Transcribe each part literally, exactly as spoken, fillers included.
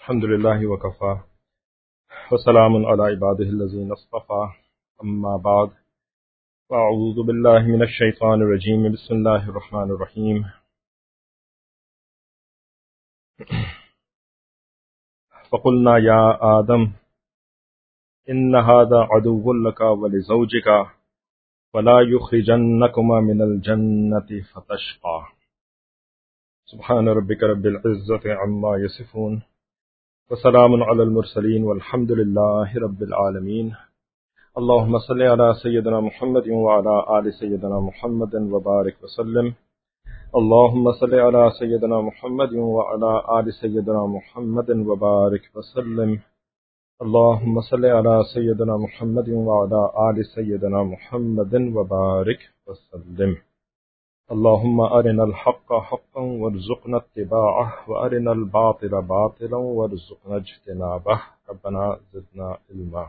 الحمد لله وكفى وسلام على عباده الذين اصطفى أما بعد فأعوذ بالله من الشيطان الرجيم بسم الله الرحمن الرحيم فقلنا يا آدم إن هذا عدو لك ولزوجك ولا يخرجنكما من الجنة فتشقى سبحان ربك رب العزة عما يصفون وسلام على المرسلين والحمد لله رب العالمين اللهم صل على سيدنا محمد وعلى آل سيدنا محمد وبارك وسلم اللهم صل على سيدنا محمد وعلى آل سيدنا محمد وبارك وسلم اللهم صل على سيدنا محمد وعلى آل سيدنا محمد وبارك وسلم اللهم أرنا الحق حقا وارزقنا اتباعه وأرنا الباطل باطلا وارزقنا اجتنابه ربنا زدنا علما۔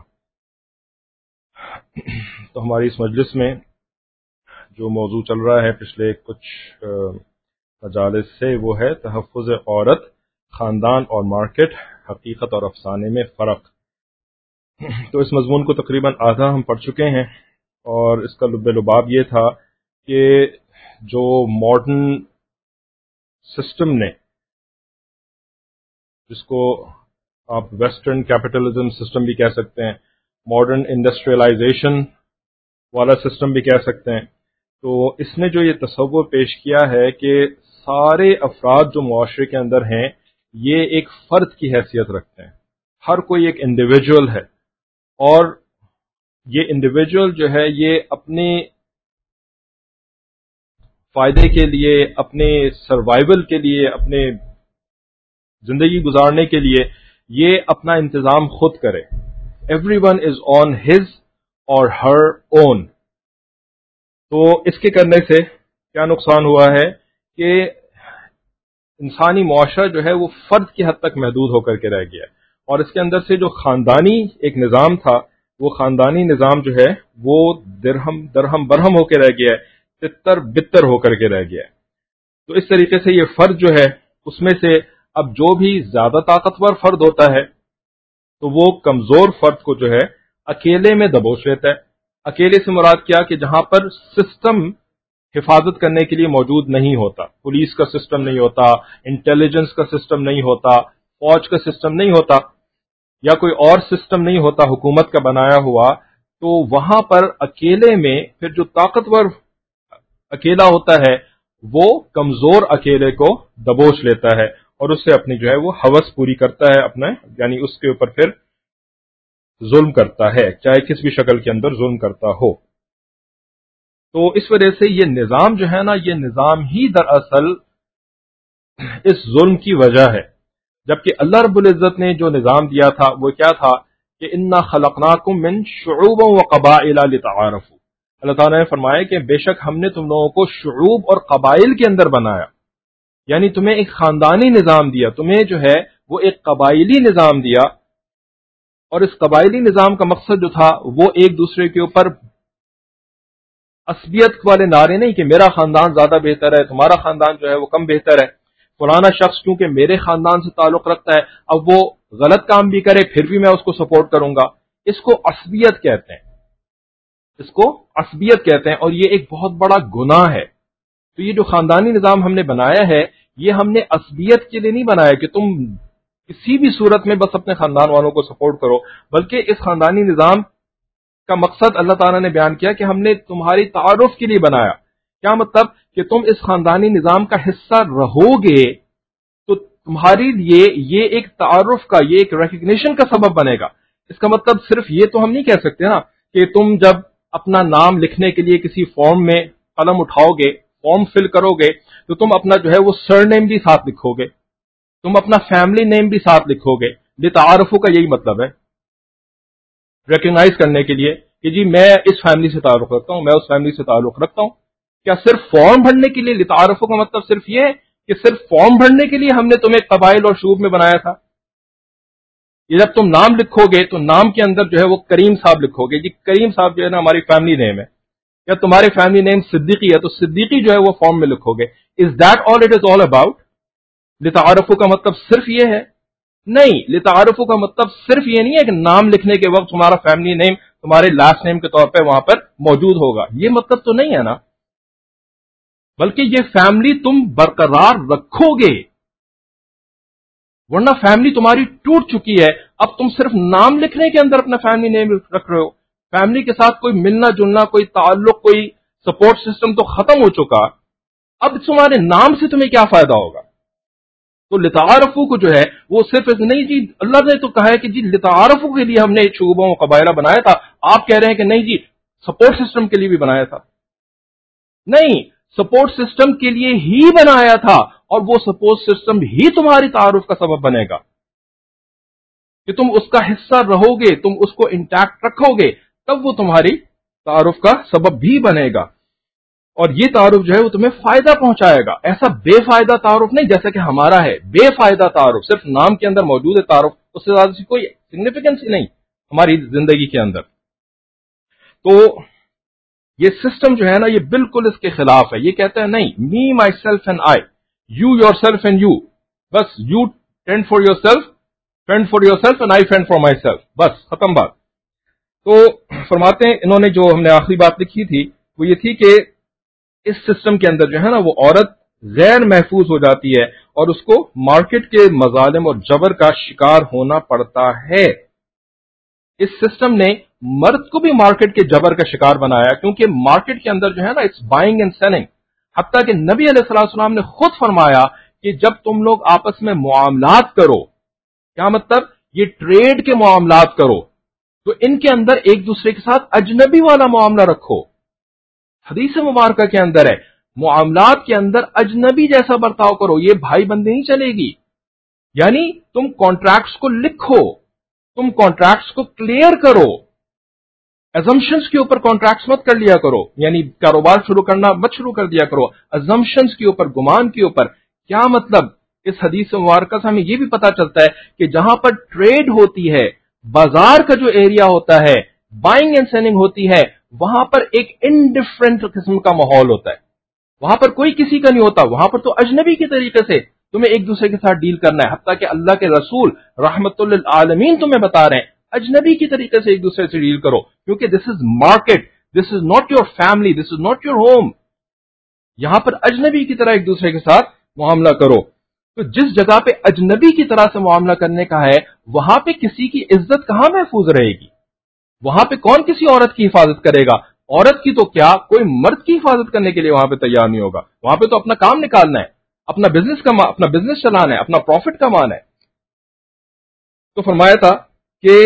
تو ہماری اس مجلس میں جو موضوع چل رہا ہے پچھلے کچھ مجالس سے وہ ہے تحفظ عورت، خاندان اور مارکیٹ، حقیقت اور افسانے میں فرق۔ تو اس مضمون کو تقریباً آدھا ہم پڑھ چکے ہیں، اور اس کا لب لباب یہ تھا کہ جو ماڈرن سسٹم نے، جس کو آپ ویسٹرن کیپٹلزم سسٹم بھی کہہ سکتے ہیں، ماڈرن انڈسٹریلائزیشن والا سسٹم بھی کہہ سکتے ہیں، تو اس نے جو یہ تصور پیش کیا ہے کہ سارے افراد جو معاشرے کے اندر ہیں یہ ایک فرد کی حیثیت رکھتے ہیں، ہر کوئی ایک انڈیویجول ہے، اور یہ انڈیویجول جو ہے یہ اپنے فائدے کے لیے، اپنے سروائیول کے لیے، اپنے زندگی گزارنے کے لیے یہ اپنا انتظام خود کرے۔ Every one is on his اور ہر اون۔ تو اس کے کرنے سے کیا نقصان ہوا ہے کہ انسانی معاشرہ جو ہے وہ فرد کی حد تک محدود ہو کر کے رہ گیا، اور اس کے اندر سے جو خاندانی ایک نظام تھا وہ خاندانی نظام جو ہے وہ درہم درہم برہم ہو کے رہ گیا ہے، تتر بتر ہو کر کے رہ گیا ہے۔ تو اس طریقے سے یہ فرد جو ہے اس میں سے اب جو بھی زیادہ طاقتور فرد ہوتا ہے تو وہ کمزور فرد کو جو ہے اکیلے میں دبوچ لیتا ہے۔ اکیلے سے مراد کیا کہ جہاں پر سسٹم حفاظت کرنے کے لیے موجود نہیں ہوتا، پولیس کا سسٹم نہیں ہوتا، انٹیلیجنس کا سسٹم نہیں ہوتا، فوج کا سسٹم نہیں ہوتا، یا کوئی اور سسٹم نہیں ہوتا حکومت کا بنایا ہوا، تو وہاں پر اکیلے میں پھر جو طاقتور اکیلا ہوتا ہے وہ کمزور اکیلے کو دبوچ لیتا ہے اور اس سے اپنی جو ہے وہ ہوس پوری کرتا ہے، اپنا یعنی اس کے اوپر پھر ظلم کرتا ہے، چاہے کس بھی شکل کے اندر ظلم کرتا ہو۔ تو اس وجہ سے یہ نظام جو ہے نا، یہ نظام ہی دراصل اس ظلم کی وجہ ہے، جبکہ اللہ رب العزت نے جو نظام دیا تھا وہ کیا تھا کہ انا خلقناکم من شعوب وقبائل لتعارفوا۔ اللہ تعالیٰ نے فرمایا کہ بے شک ہم نے تم لوگوں کو شعوب اور قبائل کے اندر بنایا، یعنی تمہیں ایک خاندانی نظام دیا، تمہیں جو ہے وہ ایک قبائلی نظام دیا، اور اس قبائلی نظام کا مقصد جو تھا وہ ایک دوسرے کے اوپر عصبیت والے نعرے نہیں کہ میرا خاندان زیادہ بہتر ہے، تمہارا خاندان جو ہے وہ کم بہتر ہے، فلانا شخص کیونکہ میرے خاندان سے تعلق رکھتا ہے اب وہ غلط کام بھی کرے پھر بھی میں اس کو سپورٹ کروں گا۔ اس کو عصبیت کہتے ہیں، اس کو عصبیت کہتے ہیں، اور یہ ایک بہت بڑا گناہ ہے۔ تو یہ جو خاندانی نظام ہم نے بنایا ہے یہ ہم نے عصبیت کے لیے نہیں بنایا کہ تم کسی بھی صورت میں بس اپنے خاندان والوں کو سپورٹ کرو، بلکہ اس خاندانی نظام کا مقصد اللہ تعالیٰ نے بیان کیا کہ ہم نے تمہاری تعارف کے لیے بنایا۔ کیا مطلب کہ تم اس خاندانی نظام کا حصہ رہو گے تو تمہارے لیے یہ ایک تعارف کا، یہ ایک ریکگنیشن کا سبب بنے گا۔ اس کا مطلب صرف یہ تو ہم نہیں کہہ سکتے نا کہ تم جب اپنا نام لکھنے کے لیے کسی فارم میں قلم اٹھاؤ گے، فارم فل کرو گے، تو تم اپنا جو ہے وہ سر نیم بھی ساتھ لکھو گے، تم اپنا فیملی نیم بھی ساتھ لکھو گے۔ لتعارفوا کا یہی مطلب ہے، ریکگنائز کرنے کے لیے کہ جی میں اس فیملی سے تعلق رکھتا ہوں، میں اس فیملی سے تعلق رکھتا ہوں۔ کیا صرف فارم بھرنے کے لیے؟ لتعارفوا کا مطلب صرف یہ ہے کہ صرف فارم بھرنے کے لیے ہم نے تمہیں قبائل اور شعوب میں بنایا تھا؟ یہ جب تم نام لکھو گے تو نام کے اندر جو ہے وہ کریم صاحب لکھو گے، جی کریم صاحب جو ہے نا ہماری فیملی نیم ہے، یا تمہارے فیملی نیم صدیقی ہے تو صدیقی جو ہے وہ فارم میں لکھو گے۔ Is that all it is all about? لتعارفوا کا مطلب صرف یہ ہے نہیں، لتعارفو کا مطلب صرف یہ نہیں ہے کہ نام لکھنے کے وقت تمہارا فیملی نیم تمہارے لاسٹ نیم کے طور پہ وہاں پر موجود ہوگا، یہ مطلب تو نہیں ہے نا، بلکہ یہ فیملی تم برقرار رکھو گے، ورنہ فیملی تمہاری ٹوٹ چکی ہے، اب تم صرف نام لکھنے کے اندر اپنا فیملی نیم رکھ رہے ہو، فیملی کے ساتھ کوئی ملنا جلنا، کوئی تعلق، کوئی سپورٹ سسٹم تو ختم ہو چکا، اب تمہارے نام سے تمہیں کیا فائدہ ہوگا؟ تو لتعارفو کو جو ہے وہ صرف نہیں جی، اللہ نے تو کہا ہے کہ جی لتعارفو کے لیے ہم نے شعبوں و قبائلہ بنایا تھا، آپ کہہ رہے ہیں کہ نہیں جی سپورٹ سسٹم کے لیے بھی بنایا تھا، نہیں، سپورٹ سسٹم کے لیے ہی بنایا تھا، اور وہ سپورٹ سسٹم ہی تمہاری تعارف کا سبب بنے گا کہ تم اس کا حصہ رہو گے، تم اس کو انٹیکٹ رکھو گے، تب وہ تمہاری تعارف کا سبب بھی بنے گا، اور یہ تعارف جو ہے وہ تمہیں فائدہ پہنچائے گا، ایسا بے فائدہ تعارف نہیں جیسا کہ ہمارا ہے، بے فائدہ تعارف، صرف نام کے اندر موجود ہے تعارف، اس سے زیادہ سی کوئی سگنیفیکنس ہی نہیں ہماری زندگی کے اندر۔ تو یہ سسٹم جو ہے نا، یہ بالکل اس کے خلاف ہے، یہ کہتا ہے نہیں، me myself and I, you yourself and you, بس you tend for yourself, fend for yourself and I fend for myself, بس ختم بات۔ تو فرماتے ہیں انہوں نے جو ہم نے آخری بات لکھی تھی وہ یہ تھی کہ اس سسٹم کے اندر جو ہے نا وہ عورت غیر محفوظ ہو جاتی ہے اور اس کو مارکیٹ کے مظالم اور جبر کا شکار ہونا پڑتا ہے۔ اس سسٹم نے مرد کو بھی مارکیٹ کے جبر کا شکار بنایا، کیونکہ مارکیٹ کے اندر جو ہے نا اٹس بائنگ اینڈ سیلنگ، حتیٰ کہ نبی علیہ الصلوۃ والسلام نے خود فرمایا کہ جب تم لوگ آپس میں معاملات کرو، کیا مطلب؟ یہ ٹریڈ کے معاملات کرو تو ان کے اندر ایک دوسرے کے ساتھ اجنبی والا معاملہ رکھو، حدیث مبارکہ کے اندر ہے معاملات کے اندر اجنبی جیسا برتاؤ کرو، یہ بھائی بندی نہیں چلے گی، یعنی تم کانٹریکٹس کو لکھو، تم کانٹریکٹس کو کلیئر کرو، ازمپشنز کے اوپر کانٹریکٹس مت کر لیا کرو، یعنی کاروبار شروع کرنا مت شروع کر دیا کرو ازمپشنز کے اوپر، گمان کے اوپر۔ کیا مطلب؟ اس حدیث مبارکہ سے ہمیں یہ بھی پتا چلتا ہے کہ جہاں پر ٹریڈ ہوتی ہے، بازار کا جو ایریا ہوتا ہے، بائنگ اینڈ سیلنگ ہوتی ہے، وہاں پر ایک انڈیفرنٹ قسم کا ماحول ہوتا ہے، وہاں پر کوئی کسی کا نہیں ہوتا، وہاں پر تو اجنبی کے طریقے سے تمہیں ایک دوسرے کے ساتھ ڈیل کرنا ہے، حتیٰ کہ اللہ کے رسول رحمت للعالمین تمہیں بتا رہے ہیں اجنبی کی طریقے سے ایک دوسرے سے ڈیل کرو، کیونکہ this is market, this is not your family, this is not your home, یہاں پر اجنبی کی طرح ایک دوسرے کے ساتھ معاملہ کرو۔ تو جس جگہ پہ اجنبی کی طرح سے معاملہ کرنے کا ہے، وہاں پہ کسی کی عزت کہاں محفوظ رہے گی؟ وہاں پہ کون کسی عورت کی حفاظت کرے گا؟ عورت کی تو کیا، کوئی مرد کی حفاظت کرنے کے لیے وہاں پہ تیار نہیں ہوگا، وہاں پہ تو اپنا کام نکالنا ہے، اپنا بزنس کا اپنا بزنس چلانا ہے، اپنا پروفٹ کمانا ہے۔ تو فرمایا تھا کہ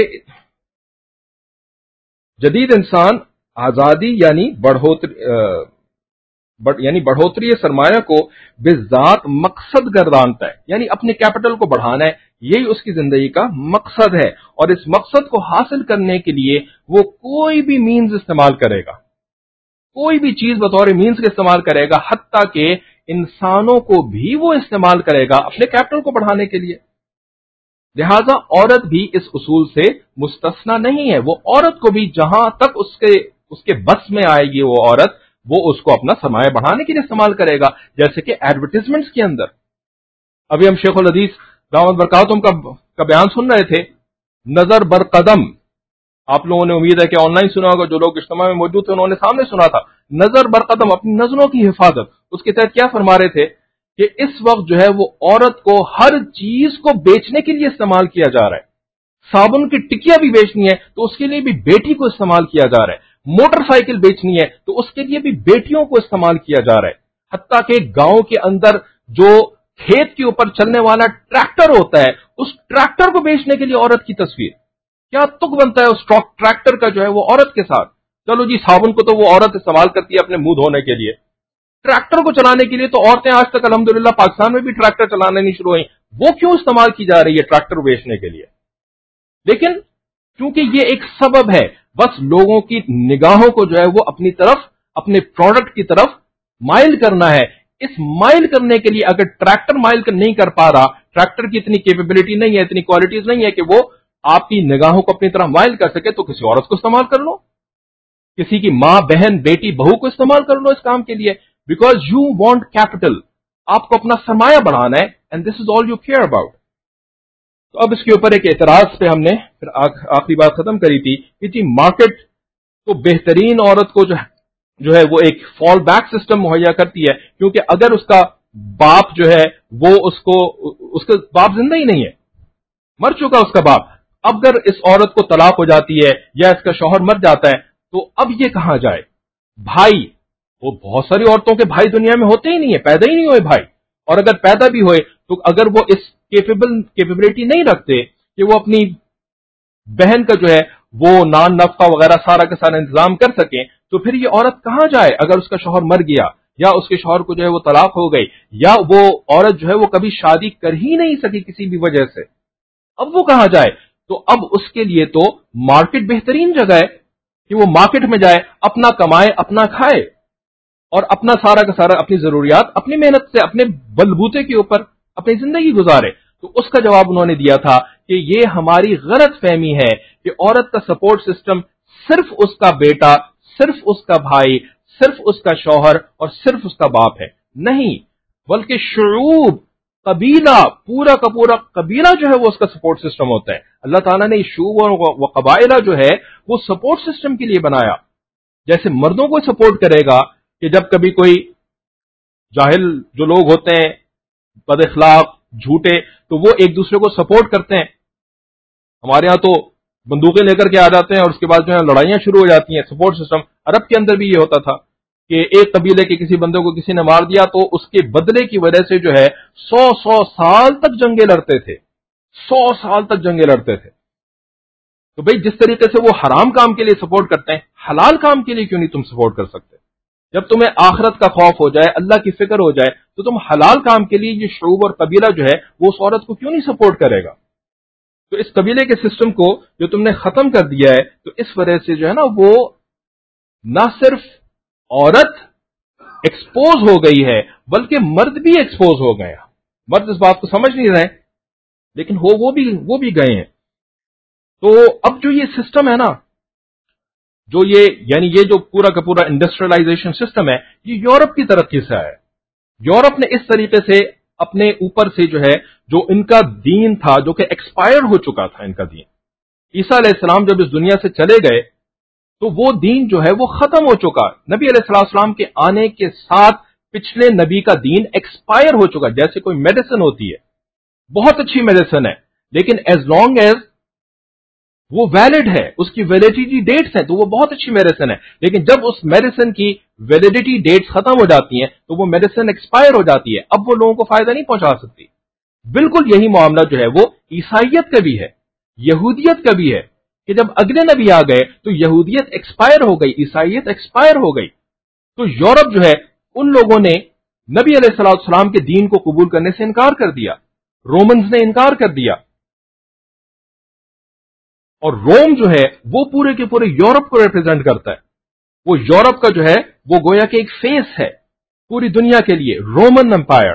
جدید انسان آزادی یعنی بڑھوتری یعنی بڑھوتری سرمایہ کو بذات مقصد گردانتا ہے، یعنی اپنے کیپٹل کو بڑھانا ہے، یہی اس کی زندگی کا مقصد ہے، اور اس مقصد کو حاصل کرنے کے لیے وہ کوئی بھی مینز استعمال کرے گا، کوئی بھی چیز بطور مینز کے استعمال کرے گا، حتیٰ کہ انسانوں کو بھی وہ استعمال کرے گا اپنے کیپٹل کو بڑھانے کے لیے۔ لہذا عورت بھی اس اصول سے مستثنا نہیں ہے، وہ عورت کو بھی جہاں تک اس کے اس کے بس میں آئے گی وہ عورت، وہ اس کو اپنا سرمایہ بڑھانے کے لیے استعمال کرے گا، جیسے کہ ایڈورٹیزمنٹس کے اندر۔ ابھی ہم شیخ الحدیث دامت برکاتہم کا, کا بیان سن رہے تھے، نظر بر قدم، آپ لوگوں نے امید ہے کہ آن لائن سنا ہوگا، جو لوگ اجتماع میں موجود تھے انہوں نے سامنے سنا تھا، نظر بر قدم، اپنی نظروں کی حفاظت۔ اس کے تحت کیا فرما رہے تھے کہ اس وقت جو ہے وہ عورت کو ہر چیز کو بیچنے کے لیے استعمال کیا جا رہا ہے، صابن کی ٹکیا بھی بیچنی ہے تو اس کے لیے بھی بیٹی کو استعمال کیا جا رہا ہے، موٹر سائیکل بیچنی ہے تو اس کے لیے بھی بیٹیوں کو استعمال کیا جا رہا ہے، حتیٰ کہ گاؤں کے اندر جو کھیت کے اوپر چلنے والا ٹریکٹر ہوتا ہے، اس ٹریکٹر کو بیچنے کے لیے عورت کی تصویر، کیا تک بنتا ہے اس ٹریکٹر کا جو ہے وہ عورت کے ساتھ۔ چلو جی صابن کو تو وہ عورت استعمال کرتی ہے اپنے منہ دھونے کے لیے، ٹریکٹر کو چلانے کے لیے تو عورتیں آج تک الحمدللہ پاکستان میں بھی ٹریکٹر چلانے نہیں شروع ہوئی، وہ کیوں استعمال کی جا رہی ہے ٹریکٹر بیچنے کے لیے؟ لیکن کیونکہ یہ ایک سبب ہے، بس لوگوں کی نگاہوں کو جو ہے وہ اپنی طرف، اپنے پروڈکٹ کی طرف مائل کرنا ہے۔ اس مائل کرنے کے لیے اگر ٹریکٹر مائل نہیں کر پا رہا، ٹریکٹر کی اتنی کیپیبلٹی نہیں ہے، اتنی کوالٹیز نہیں ہے کہ وہ آپ کی نگاہوں کو اپنی طرف مائل کر سکے، تو کسی عورت کو استعمال کر لو، کسی کی ماں، بہن، بیٹی، بہو کو استعمال کر لو اس کام کے لیے، بیکاز یو وانٹ کیپٹل، آپ کو اپنا سرمایہ بڑھانا ہے، and this is all you care about. تو اب اس کے اوپر ایک اعتراض پہ ہم نے پھر آخری بات ختم کری تھی کہ جی مارکیٹ کو بہترین عورت کو جو ہے جو ہے وہ ایک فال بیک سسٹم مہیا کرتی ہے، کیونکہ اگر اس کا باپ جو ہے وہ اس کو اس کا باپ زندہ ہی نہیں ہے، مر چکا اس کا باپ، اب اگر اس عورت کو طلاق ہو جاتی ہے یا اس کا شوہر مر جاتا ہے تو اب یہ کہاں جائے؟ بھائی، وہ بہت ساری عورتوں کے بھائی دنیا میں ہوتے ہی نہیں ہیں، پیدا ہی نہیں ہوئے بھائی، اور اگر پیدا بھی ہوئے تو اگر وہ اس کیپیبل کیپیبلٹی نہیں رکھتے کہ وہ اپنی بہن کا جو ہے وہ نان نفقہ وغیرہ سارا کا سارا انتظام کر سکیں، تو پھر یہ عورت کہاں جائے اگر اس کا شوہر مر گیا یا اس کے شوہر کو جو ہے وہ طلاق ہو گئی یا وہ عورت جو ہے وہ کبھی شادی کر ہی نہیں سکی کسی بھی وجہ سے، اب وہ کہاں جائے؟ تو اب اس کے لیے تو مارکیٹ بہترین جگہ ہے کہ وہ مارکیٹ میں جائے، اپنا کمائے، اپنا کھائے اور اپنا سارا کا سارا اپنی ضروریات اپنی محنت سے اپنے بلبوتے کے اوپر اپنی زندگی گزارے۔ تو اس کا جواب انہوں نے دیا تھا کہ یہ ہماری غلط فہمی ہے کہ عورت کا سپورٹ سسٹم صرف اس کا بیٹا، صرف اس کا بھائی، صرف اس کا شوہر اور صرف اس کا باپ ہے، نہیں، بلکہ شعوب، قبیلہ، پورا کا پورا قبیلہ جو ہے وہ اس کا سپورٹ سسٹم ہوتا ہے۔ اللہ تعالیٰ نے شعوب و قبائلہ جو ہے وہ سپورٹ سسٹم کے لیے بنایا، جیسے مردوں کو سپورٹ کرے گا کہ جب کبھی کوئی جاہل جو لوگ ہوتے ہیں، بد اخلاق، جھوٹے، تو وہ ایک دوسرے کو سپورٹ کرتے ہیں۔ ہمارے ہاں تو بندوقیں لے کر کے آ جاتے ہیں اور اس کے بعد جو ہے لڑائیاں شروع ہو جاتی ہیں، سپورٹ سسٹم۔ عرب کے اندر بھی یہ ہوتا تھا کہ ایک قبیلے کے کسی بندے کو کسی نے مار دیا تو اس کے بدلے کی وجہ سے جو ہے سو سو سال تک جنگیں لڑتے تھے، سو سال تک جنگیں لڑتے تھے۔ تو بھئی جس طریقے سے وہ حرام کام کے لیے سپورٹ کرتے ہیں، حلال کام کے لیے کیوں نہیں تم سپورٹ کر سکتے؟ جب تمہیں آخرت کا خوف ہو جائے، اللہ کی فکر ہو جائے، تو تم حلال کام کے لیے یہ شعوب اور قبیلہ جو ہے وہ اس عورت کو کیوں نہیں سپورٹ کرے گا؟ تو اس قبیلے کے سسٹم کو جو تم نے ختم کر دیا ہے، تو اس وجہ سے جو ہے نا وہ نہ صرف عورت ایکسپوز ہو گئی ہے بلکہ مرد بھی ایکسپوز ہو گئے ہیں۔ مرد اس بات کو سمجھ نہیں رہے لیکن ہو وہ بھی وہ بھی گئے ہیں۔ تو اب جو یہ سسٹم ہے نا، جو یہ یعنی یہ جو پورا کا پورا انڈسٹریلائزیشن سسٹم ہے، یہ یورپ کی ترقی سے ہے۔ یورپ نے اس طریقے سے اپنے اوپر سے جو ہے جو ان کا دین تھا، جو کہ ایکسپائر ہو چکا تھا، ان کا دین، عیسیٰ علیہ السلام جب اس دنیا سے چلے گئے تو وہ دین جو ہے وہ ختم ہو چکا۔ نبی علیہ السلام کے آنے کے ساتھ پچھلے نبی کا دین ایکسپائر ہو چکا، جیسے کوئی میڈیسن ہوتی ہے، بہت اچھی میڈیسن ہے لیکن ایز لانگ ایز وہ ویلڈ ہے، اس کی ویلیڈیٹی ڈیٹس ہیں تو وہ بہت اچھی میڈیسن ہے، لیکن جب اس میڈیسن کی ویلیڈیٹی ڈیٹس ختم ہو جاتی ہیں تو وہ میڈیسن ایکسپائر ہو جاتی ہے، اب وہ لوگوں کو فائدہ نہیں پہنچا سکتی۔ بالکل یہی معاملہ جو ہے وہ عیسائیت کا بھی ہے، یہودیت کا بھی ہے، کہ جب اگلے نبی آ گئے تو یہودیت ایکسپائر ہو گئی، عیسائیت ایکسپائر ہو گئی۔ تو یورپ جو ہے ان لوگوں نے نبی علیہ السلام کے دین کو قبول کرنے سے انکار کر دیا، رومنز نے انکار کر دیا، اور روم جو ہے وہ پورے کے پورے یورپ کو ریپرزینٹ کرتا ہے۔ وہ یورپ کا جو ہے وہ گویا کہ ایک فیس ہے پوری دنیا کے لیے، رومن امپائر۔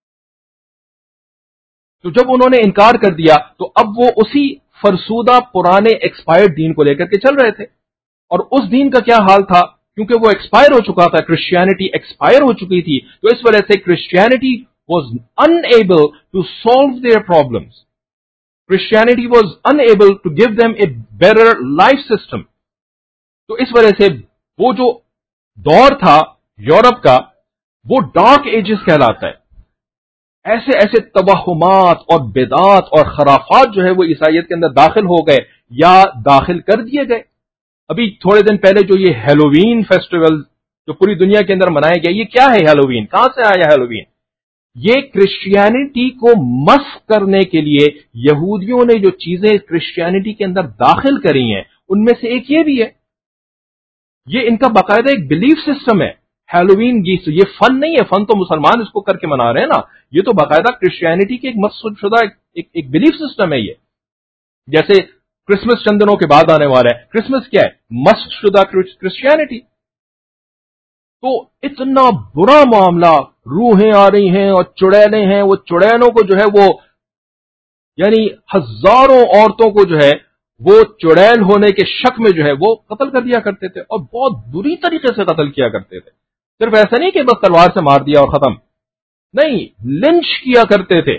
تو جب انہوں نے انکار کر دیا تو اب وہ اسی فرسودہ پرانے ایکسپائرڈ دین کو لے کر کے چل رہے تھے، اور اس دین کا کیا حال تھا؟ کیونکہ وہ ایکسپائر ہو چکا تھا، کرسچینٹی ایکسپائر ہو چکی تھی، تو اس وجہ سے Christianity was unable to solve their problems. Christianity was unable to give them a better life system. تو اس وجہ سے وہ جو دور تھا یورپ کا وہ ڈارک ایجز کہلاتا ہے۔ ایسے ایسے توہمات اور بدعات اور خرافات جو ہے وہ عیسائیت کے اندر داخل ہو گئے یا داخل کر دیے گئے۔ ابھی تھوڑے دن پہلے جو یہ ہیلووین فیسٹیول جو پوری دنیا کے اندر منایا گیا، یہ کیا ہے ہیلووین؟ کہاں سے آیا ہیلووین؟ یہ کرسچینٹی کو مسخ کرنے کے لیے یہودیوں نے جو چیزیں کرسچینٹی کے اندر داخل کری ہیں ان میں سے ایک یہ بھی ہے۔ یہ ان کا باقاعدہ ایک بلیف سسٹم ہے۔ ہیلووین یہ فن نہیں ہے، فن تو مسلمان اس کو کر کے منا رہے ہیں نا، یہ تو باقاعدہ کرسچینٹی کی ایک مسخ شدہ ایک, ایک بلیف سسٹم ہے۔ یہ جیسے کرسمس چند دنوں کے بعد آنے والا ہے، کرسمس کیا ہے؟ مسخ شدہ کرسچینٹی۔ تو اتنا برا معاملہ، روحیں آ رہی ہیں اور چڑیلیں ہیں، وہ چڑیلوں کو جو ہے وہ یعنی ہزاروں عورتوں کو جو ہے وہ چڑیل ہونے کے شک میں جو ہے وہ قتل کر دیا کرتے تھے، اور بہت بری طریقے سے قتل کیا کرتے تھے۔ صرف ایسا نہیں کہ بس تلوار سے مار دیا اور ختم، نہیں، لنچ کیا کرتے تھے۔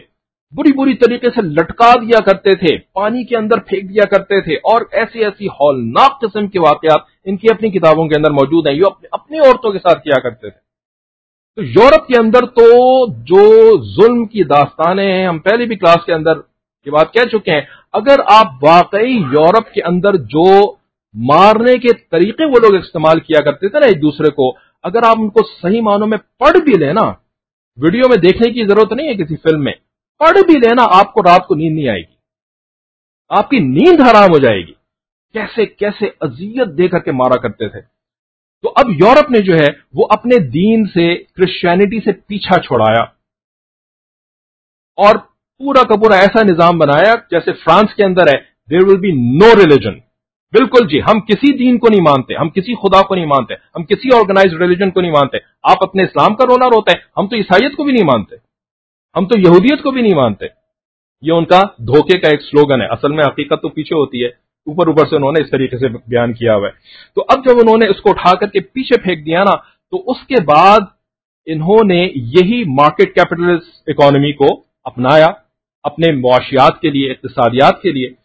بری بری طریقے سے لٹکا دیا کرتے تھے، پانی کے اندر پھینک دیا کرتے تھے، اور ایسی ایسی ہولناک قسم کے واقعات ان کی اپنی کتابوں کے اندر موجود ہیں، یہ اپنی اپنی عورتوں کے ساتھ کیا کرتے تھے۔ تو یورپ کے اندر تو جو ظلم کی داستانیں ہیں، ہم پہلے بھی کلاس کے اندر یہ بات کہہ چکے ہیں، اگر آپ واقعی یورپ کے اندر جو مارنے کے طریقے وہ لوگ استعمال کیا کرتے تھے نا ایک دوسرے کو، اگر آپ ان کو صحیح معنوں میں پڑھ بھی لیں نا، ویڈیو میں دیکھنے کی ضرورت نہیں ہے کسی فلم میں، پڑھ بھی لینا، آپ کو رات کو نیند نہیں آئے گی، آپ کی نیند حرام ہو جائے گی، کیسے کیسے اذیت دے کر کے مارا کرتے تھے۔ تو اب یورپ نے جو ہے وہ اپنے دین سے، کرسچینٹی سے پیچھا چھوڑایا، اور پورا کا پورا ایسا نظام بنایا جیسے فرانس کے اندر ہے، دیر ول بی نو ریلیجن، بالکل جی، ہم کسی دین کو نہیں مانتے، ہم کسی خدا کو نہیں مانتے، ہم کسی آرگنائزڈ ریلیجن کو نہیں مانتے، آپ اپنے اسلام کا رونا روتے ہیں، ہم تو عیسائیت کو بھی نہیں مانتے، ہم تو یہودیت کو بھی نہیں مانتے۔ یہ ان کا دھوکے کا ایک سلوگن ہے، اصل میں حقیقت تو پیچھے ہوتی ہے، اوپر اوپر سے انہوں نے اس طریقے سے بیان کیا ہوا ہے۔ تو اب جب انہوں نے اس کو اٹھا کر کے پیچھے پھینک دیا نا، تو اس کے بعد انہوں نے یہی مارکیٹ کیپٹلسٹ اکانومی کو اپنایا اپنے معاشیات کے لیے، اقتصادیات کے لیے۔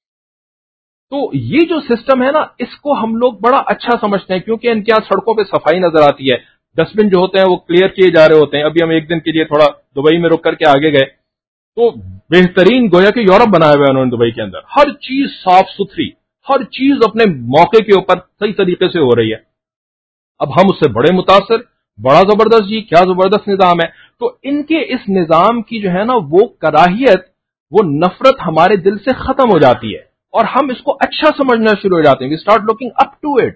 تو یہ جو سسٹم ہے نا، اس کو ہم لوگ بڑا اچھا سمجھتے ہیں، کیونکہ ان کے یہاں سڑکوں پہ صفائی نظر آتی ہے، ڈسٹ بن جو ہوتے ہیں وہ کلیئر کیے جا رہے ہوتے ہیں۔ ابھی ہم ایک دن کے لیے تھوڑا دبئی میں رک کر کے آگے گئے، تو بہترین گویا کہ یورپ بنایا ہوا ہے انہوں نے دبئی کے اندر، ہر چیز صاف ستھری، ہر چیز اپنے موقع کے اوپر صحیح طریقے سے ہو رہی ہے۔ اب ہم اس سے بڑے متاثر، بڑا زبردست جی، کیا زبردست نظام ہے۔ تو ان کے اس نظام کی جو ہے نا وہ کراہیت، وہ نفرت ہمارے دل سے ختم ہو جاتی ہے، اور ہم اس کو اچھا سمجھنا شروع ہو جاتے ہیں، we start looking up to it,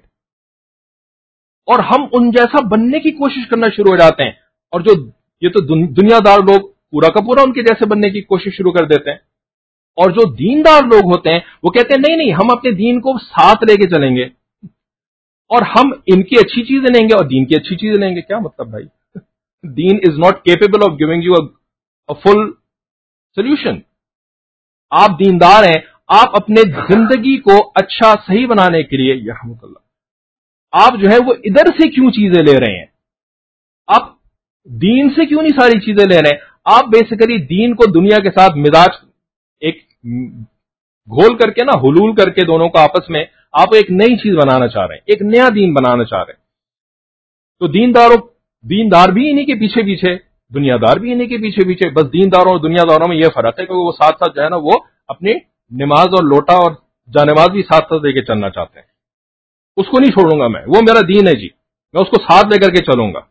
اور ہم ان جیسا بننے کی کوشش کرنا شروع ہو جاتے ہیں۔ اور جو یہ تو دنیا دار لوگ پورا کا پورا ان کے جیسے بننے کی کوشش شروع کر دیتے ہیں، اور جو دیندار لوگ ہوتے ہیں وہ کہتے ہیں نہیں نہیں، ہم اپنے دین کو ساتھ لے کے چلیں گے، اور ہم ان کی اچھی چیزیں لیں گے اور دین کی اچھی چیزیں لیں گے۔ کیا مطلب بھائی؟ Then is not capable of giving you a full solution. آپ دیندار ہیں، آپ اپنے زندگی کو اچھا صحیح بنانے کے لیے، یرحمک اللہ، آپ جو ہے وہ ادھر سے کیوں چیزیں لے رہے ہیں؟ آپ دین سے کیوں نہیں ساری چیزیں لے رہے ہیں؟ آپ بیسیکلی دین کو دنیا کے ساتھ مزاج ایک گھول کر کے نا، حلول کر کے دونوں کو آپس میں آپ ایک نئی چیز بنانا چاہ رہے ہیں، ایک نیا دین بنانا چاہ رہے ہیں۔ تو دینداروں دیندار بھی انہی کے پیچھے پیچھے، دنیا دار بھی انہی کے پیچھے پیچھے، بس دینداروں اور دنیا داروں میں یہ فرق ہے کہ وہ ساتھ ساتھ جو ہے نا وہ اپنی نماز اور لوٹا اور جانماز بھی ساتھ ساتھ لے کے چلنا چاہتے ہیں۔ اس کو نہیں چھوڑوں گا میں، وہ میرا دین ہے جی، میں اس کو ساتھ لے کر کے چلوں گا۔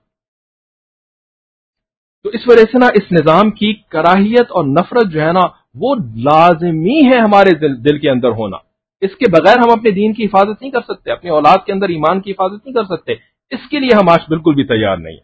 تو اس وجہ سے نا اس نظام کی کراہیت اور نفرت جو ہے نا وہ لازمی ہے ہمارے دل, دل کے اندر ہونا۔ اس کے بغیر ہم اپنے دین کی حفاظت نہیں کر سکتے، اپنی اولاد کے اندر ایمان کی حفاظت نہیں کر سکتے، اس کے لیے ہم آج بالکل بھی تیار نہیں ہیں۔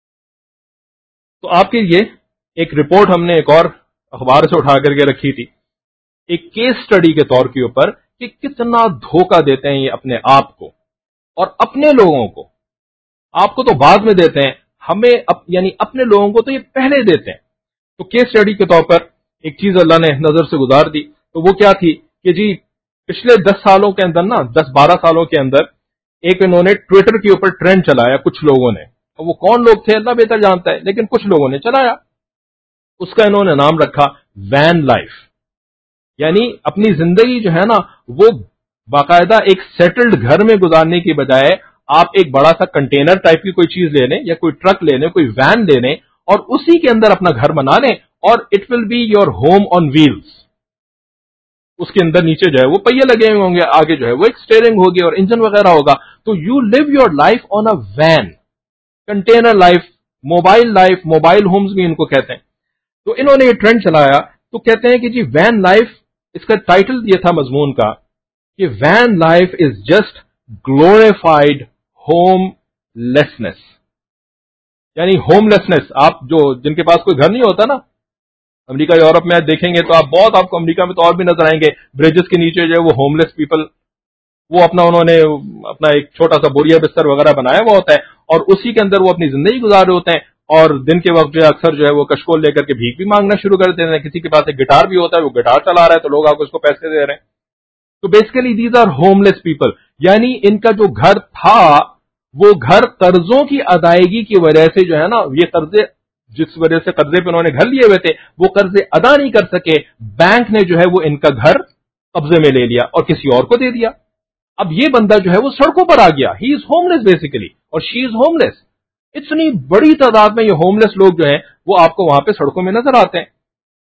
تو آپ کے لیے ایک رپورٹ ہم نے ایک اور اخبار سے اٹھا کر کے رکھی تھی، ایک کیس سٹڈی کے طور کے اوپر، کہ کتنا دھوکہ دیتے ہیں یہ اپنے آپ کو اور اپنے لوگوں کو۔ آپ کو تو بعد میں دیتے ہیں، ہمیں اپ یعنی اپنے لوگوں کو تو یہ پہلے دیتے ہیں۔ تو کیس سٹڈی کے طور پر ایک چیز اللہ نے نظر سے گزار دی، تو وہ کیا تھی کہ جی پچھلے دس سالوں کے اندر نا، دس بارہ سالوں کے اندر ایک انہوں نے ٹویٹر کے اوپر ٹرینڈ چلایا کچھ لوگوں نے، اور وہ کون لوگ تھے اللہ بہتر جانتا ہے، لیکن کچھ لوگوں نے چلایا۔ اس کا انہوں نے نام رکھا وین لائف، یعنی اپنی زندگی جو ہے نا وہ باقاعدہ ایک سیٹلڈ گھر میں گزارنے کی بجائے آپ ایک بڑا سا کنٹینر ٹائپ کی کوئی چیز لے لیں، یا کوئی ٹرک لے لیں، کوئی وین لے لیں، اور اسی کے اندر اپنا گھر بنا لیں، اور it will be your home on wheels. اس کے اندر نیچے جو ہے وہ پہیے لگے ہوئے ہوں گے، آگے جو ہے وہ ایک اسٹیئرنگ ہوگی اور انجن وغیرہ ہوگا۔ تو you live your life on a van, container life, mobile life, mobile homes بھی ان کو کہتے ہیں۔ تو انہوں نے یہ ٹرینڈ چلایا، تو کہتے ہیں کہ جی وین لائف، اس کا ٹائٹل یہ تھا مضمون کا کہ van life is just glorified homelessness, یعنی ہوم لیسنس۔ آپ جو جن کے پاس کوئی گھر نہیں ہوتا نا، امریکہ یورپ میں دیکھیں گے تو آپ بہت، آپ کو امریکہ میں تو اور بھی نظر آئیں گے، بریجز کے نیچے جو ہے وہ ہوم لیس پیپل، وہ اپنا انہوں نے اپنا ایک چھوٹا سا بوریا بستر وغیرہ بنایا ہوا ہوتا ہے، اور اسی کے اندر وہ اپنی زندگی گزار رہے ہوتے ہیں، اور دن کے وقت جو ہے اکثر جو ہے وہ کشکول لے کر کے بھیک بھی مانگنا شروع کر دیتے ہیں۔ کسی کے پاس ایک گٹار بھی ہوتا ہے، وہ گٹار چلا رہا ہے تو لوگ آپ کو اس کو پیسے دے رہے ہیں۔ تو basically these are homeless people, یعنی ان کا جو گھر تھا وہ گھر قرضوں کی ادائیگی کی وجہ سے جو ہے نا یہ قرضے جس وجہ سے قرضے پہ انہوں نے گھر لیے ہوئے تھے وہ قرضے ادا نہیں کر سکے, بینک نے جو ہے وہ ان کا گھر قبضے میں لے لیا اور کسی اور کو دے دیا. اب یہ بندہ جو ہے وہ سڑکوں پر آ گیا, ہی از ہوم لیس بیسیکلی, اور شی از ہوم لیس. اتنی بڑی تعداد میں یہ ہوم لیس لوگ جو ہیں وہ آپ کو وہاں پہ سڑکوں میں نظر آتے ہیں.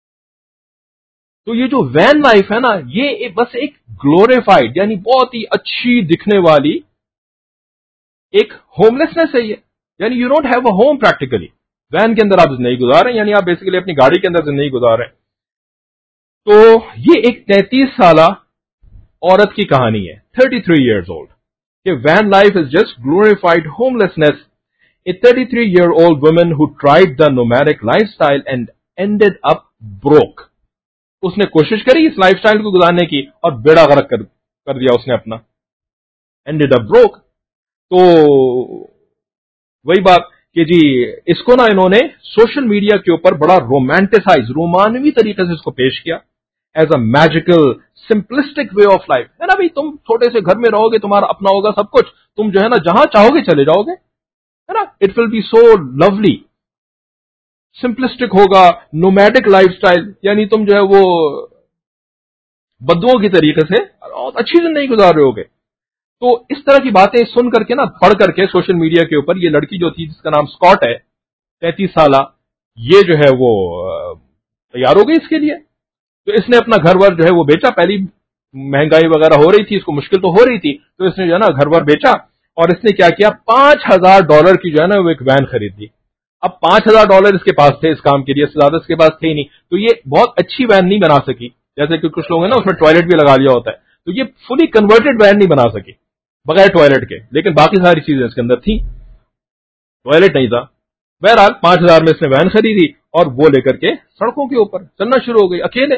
تو یہ جو وین لائف ہے نا, یہ بس ایک گلوریفائڈ یعنی بہت ہی اچھی دکھنے والی ایک ہوم لیسنس ہے یہ. یعنی you don't have a home practically. Van کے اندر آپ زندگی گزار رہے ہیں, یعنی آپ بیسیکلی اپنی گاڑی کے اندر زندگی گزار رہے ہیں. تو یہ ایک تینتیس سالہ عورت کی کہانی ہے, تھرٹی تھری ایئرز اولڈ, کہ van life is just glorified homelessness. A thirty-three-year-old woman who tried the nomadic lifestyle and ended up broke. اس نے کوشش کری اس لائف سٹائل کو گزارنے کی اور بیڑا غرق کر, کر دیا اس نے اپنا. Ended up broke. تو وہی بات کہ جی اس کو نا انہوں نے سوشل میڈیا کے اوپر بڑا رومانٹیسائز, رومانوی طریقے سے اس کو پیش کیا as a magical simplistic way of life. ہے نا بھائی, تم چھوٹے سے گھر میں رہو گے, تمہارا اپنا ہوگا سب کچھ, تم جو ہے نا جہاں چاہو گے چلے جاؤ گے, ہے نا. It will be so lovely, simplistic ہوگا, نومیڈک لائف سٹائل, یعنی تم جو ہے وہ بدوؤں کی طریقے سے بہت اچھی زندگی گزار رہے ہوگے. تو اس طرح کی باتیں سن کر کے نا, پڑھ کر کے سوشل میڈیا کے اوپر, یہ لڑکی جو تھی جس کا نام اسکاٹ ہے, تینتیس سالہ, یہ جو ہے وہ تیار ہو گئی اس کے لیے. تو اس نے اپنا گھر ور جو ہے وہ بیچا. پہلی مہنگائی وغیرہ ہو رہی تھی, اس کو مشکل تو ہو رہی تھی, تو اس نے جو ہے نا گھر ور بیچا اور اس نے کیا کیا, پانچ ہزار ڈالر کی جو ہے نا وہ ایک وین خرید لی. اب پانچ ہزار ڈالر اس کے پاس تھے اس کام کے لیے, اس سے زیادہ اس کے پاس تھے ہی نہیں. تو یہ بہت اچھی وین نہیں بنا سکی, جیسے کہ کچھ لوگ ہیں نا اس میں ٹوائلٹ بھی لگا لیا ہوتا ہے, تو یہ فلی کنورٹڈ وین نہیں بنا سکی بغیر ٹوائلٹ کے, لیکن باقی ساری چیزیں اس کے اندر تھیں, ٹوائلٹ نہیں تھا. بہرحال پانچ ہزار میں اس نے وین خریدی اور وہ لے کر کے سڑکوں کے اوپر چلنا شروع ہو گئی اکیلے.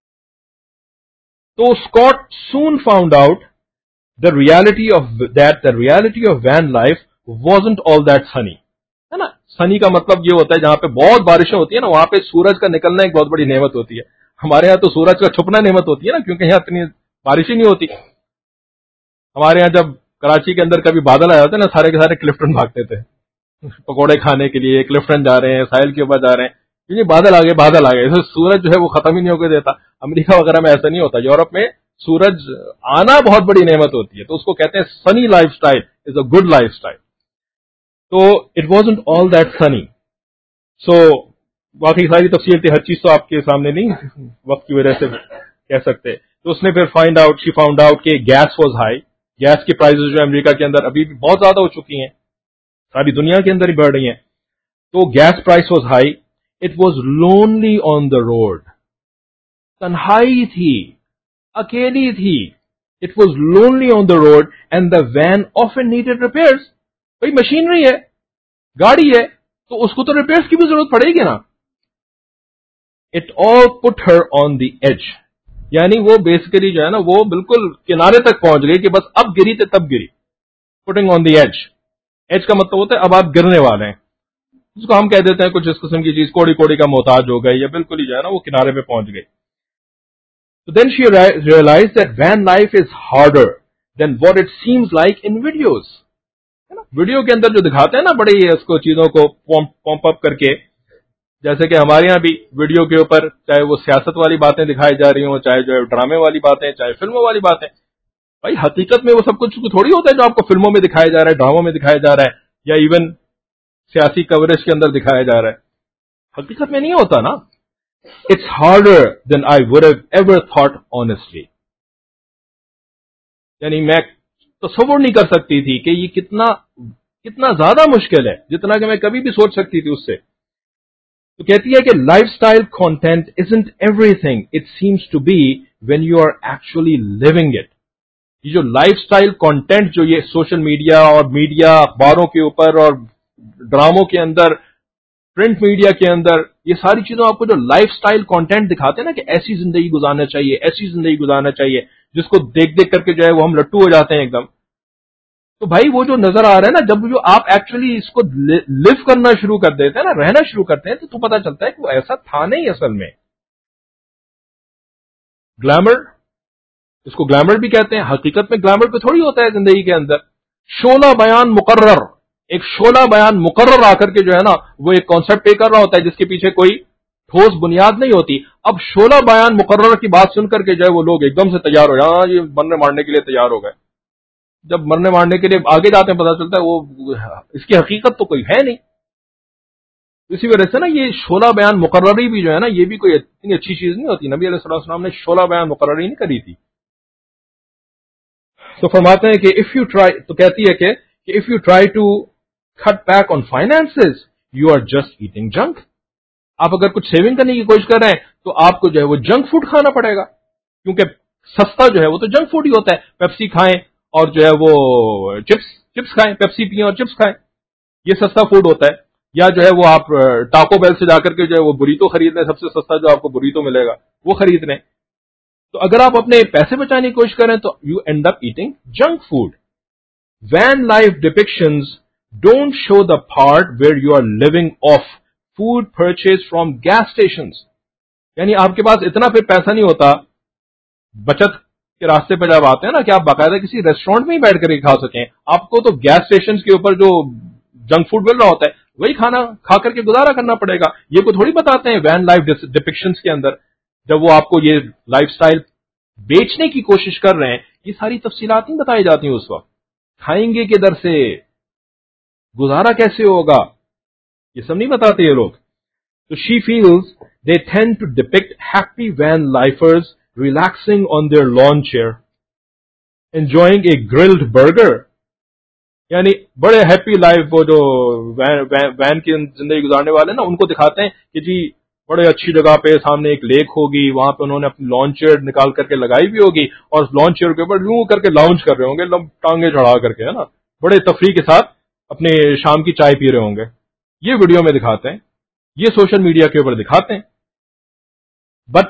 تو Scott soon found out the reality of that the reality of van life wasn't all that sunny. ہے نا, سنی کا مطلب یہ ہوتا ہے جہاں پہ بہت بارشیں ہوتی ہیں نا, وہاں پہ سورج کا نکلنا ایک بہت بڑی نعمت ہوتی ہے. ہمارے یہاں تو سورج کا چھپنا نعمت ہوتی ہے نا, کیونکہ یہاں اتنی بارش ہی نہیں ہوتی. ہمارے یہاں جب کراچی کے اندر کبھی بادل آ جاتے نا, سارے کے سارے کلفٹن بھاگتے تھے پکوڑے کھانے کے لیے, کلفٹن جا رہے ہیں, ساحل کے اوپر جا رہے ہیں, کیونکہ بادل آ گئے بادل آ گئے. سورج جو ہے وہ ختم ہی نہیں ہو کے دیتا. امریکہ وغیرہ میں ایسا نہیں ہوتا, یورپ میں سورج آنا بہت بڑی نعمت ہوتی ہے, تو اس کو کہتے ہیں sunny life style is a good life style. تو it wasn't all that sunny. So باقی ساری تفصیل تھی, ہر چیز تو آپ کے سامنے نہیں وقت کی وجہ سے کہہ سکتے. تو اس نے پھر find out she found out کہ گیس واز ہائی. گیس کی پرائزز جو امریکہ کے اندر ابھی بھی بہت زیادہ ہو چکی ہیں, ساری دنیا کے اندر ہی بڑھ رہی ہیں. تو gas price was high. It was lonely on the road, تنہائی تھی, اکیلی تھی. It was lonely on the road and the van often needed repairs. بھائی مشینری ہے, گاڑی ہے, تو اس کو تو ریپیئرز کی بھی ضرورت پڑے گی نا. It all put Hare on the age, یعنی وہ بیسیکلی جو ہے نا وہ بالکل کنارے تک پہنچ گئی کہ بس اب گری تو تب گری. Putting on the edge, edge کا مطلب ہوتا ہے اب آپ گرنے والے ہیں, جس کو ہم کہہ دیتے ہیں کچھ اس قسم کی چیز کوڑی کوڑی کا محتاج ہو گئی, یا بالکل ہی جو ہے نا وہ کنارے پہ پہنچ گئی. So then she realized that van life is harder than what it seems like in videos. Video کے اندر جو دکھاتے ہیں نا بڑی اس کو چیزوں کو پمپ اپ کر کے, جیسے کہ ہمارے یہاں بھی ویڈیو کے اوپر چاہے وہ سیاست والی باتیں دکھائی جا رہی ہوں, چاہے جو ہے ڈرامے والی باتیں, چاہے فلموں والی باتیں. بھائی حقیقت میں وہ سب کچھ تھوڑی ہوتا ہے جو آپ کو فلموں میں دکھایا جا رہا ہے, ڈراموں میں دکھایا جا رہا ہے, یا ایون سیاسی کوریج کے اندر دکھایا جا رہا ہے. حقیقت میں نہیں ہوتا نا. It's harder than I would have ever thought honestly. یعنی میں تصور نہیں کر سکتی تھی کہ یہ کتنا کتنا زیادہ مشکل ہے, جتنا کہ میں کبھی بھی سوچ سکتی تھی اس سے. تو کہتی ہے کہ life style content isn't everything it seems to be when you are actually living it. یہ جو لائف اسٹائل کانٹینٹ جو یہ سوشل میڈیا اور میڈیا اخباروں کے اوپر اور ڈراموں کے اندر, پرنٹ میڈیا کے اندر, یہ ساری چیزوں آپ کو جو لائف سٹائل کانٹینٹ دکھاتے ہیں نا کہ ایسی زندگی گزارنا چاہیے, ایسی زندگی گزارنا چاہیے, جس کو دیکھ دیکھ کر کے جو ہے وہ ہم لٹو ہو جاتے ہیں ایک دم. تو بھائی وہ جو نظر آ رہا ہے نا, جب جو آپ ایکچولی اس کو لیو کرنا شروع کر دیتے ہیں نا, رہنا شروع کرتے ہیں, تو تو پتا چلتا ہے کہ وہ ایسا تھا نہیں اصل میں. گلیمر, اس کو گلیمر بھی کہتے ہیں. حقیقت میں گلیمر پہ تھوڑی ہوتا ہے زندگی کے اندر. شعلہ بیان مقرر, ایک شعلہ بیان مقرر آ کر کے جو ہے نا وہ ایک کانسیپٹ پے کر رہا ہوتا ہے جس کے پیچھے کوئی ٹھوس بنیاد نہیں ہوتی. اب شعلہ بیان مقرر کی بات سن کر کے جو ہے وہ لوگ ایک دم سے تیار ہو جائیں, ہاں یہ مرنے مارنے کے لیے تیار ہو گئے. جب مرنے مارنے کے لیے آگے جاتے ہیں پتہ چلتا ہے وہ اس کی حقیقت تو کوئی ہے نہیں. اسی وجہ سے نا یہ شعلہ بیان مقرری بھی جو ہے نا یہ بھی کوئی اتنی اچھی چیز نہیں ہوتی. نبی علیہ الصلوۃ والسلام نے شعلہ بیان مقرری نہیں کری تھی. تو فرماتے ہیں کہ اف یو ٹرائی, تو کہتی ہے کہ if you try to cut back on finances you are just eating junk. آپ اگر کچھ سیونگ کرنے کی کوشش کر رہے ہیں تو آپ کو جو ہے وہ جنک فوڈ کھانا پڑے گا, کیونکہ سستا جو ہے وہ تو جنک فوڈ ہی ہوتا ہے. پیپسی کھائیں اور جو ہے وہ چپس چپس کھائیں, پیپسی پئیں اور چپس کھائیں, یہ سستا فوڈ ہوتا ہے. یا جو ہے وہ آپ ٹاکو بیل سے جا کر کے جو ہے وہ بریتو خرید لیں, سب سے سستا جو آپ کو بریتو ملے گا وہ خرید لیں. تو اگر آپ اپنے پیسے بچانے کی کوشش کریں تو you end up eating junk food. Van life depictions don't show the part where you are living off food purchase from gas stations. یعنی آپ کے پاس اتنا پھر پیسہ نہیں ہوتا بچت کے راستے پہ جب آتے ہیں نا کہ آپ باقاعدہ کسی ریسٹورینٹ میں ہی بیٹھ کر کے کھا سکیں. آپ کو تو گیس اسٹیشن کے اوپر جو جنک فوڈ مل رہا ہوتا ہے وہی کھانا کھا کر کے گزارا کرنا پڑے گا. یہ کو تھوڑی بتاتے ہیں وین لائف ڈپکشنز کے اندر جب وہ آپ کو یہ لائف سٹائل بیچنے کی کوشش کر رہے ہیں, یہ ساری تفصیلات نہیں بتائی جاتی ہیں اس وقت. کھائیں گے کدھر سے, گزارا کیسے ہوگا, یہ سب نہیں بتاتے یہ لوگ. تو she feels they tend to depict happy van lifers relaxing on their lawn chair enjoying a grilled burger. یعنی بڑے ہیپی لائف وہ جو وین کی زندگی گزارنے والے نا ان کو دکھاتے ہیں کہ جی بڑے اچھی جگہ پہ سامنے ایک لیک ہوگی, وہاں پہ انہوں نے اپنی لان چیئر نکال کر کے لگائی بھی ہوگی اور لان چیئر کے اوپر یوں کر کے لاؤنج کر رہے ہوں گے, ٹانگیں چڑھا کر کے, ہے نا, بڑے تفریح کے ساتھ اپنے شام کی چائے پی رہے ہوں گے. یہ ویڈیو میں دکھاتے ہیں, یہ سوشل میڈیا کے اوپر دکھاتے ہیں. But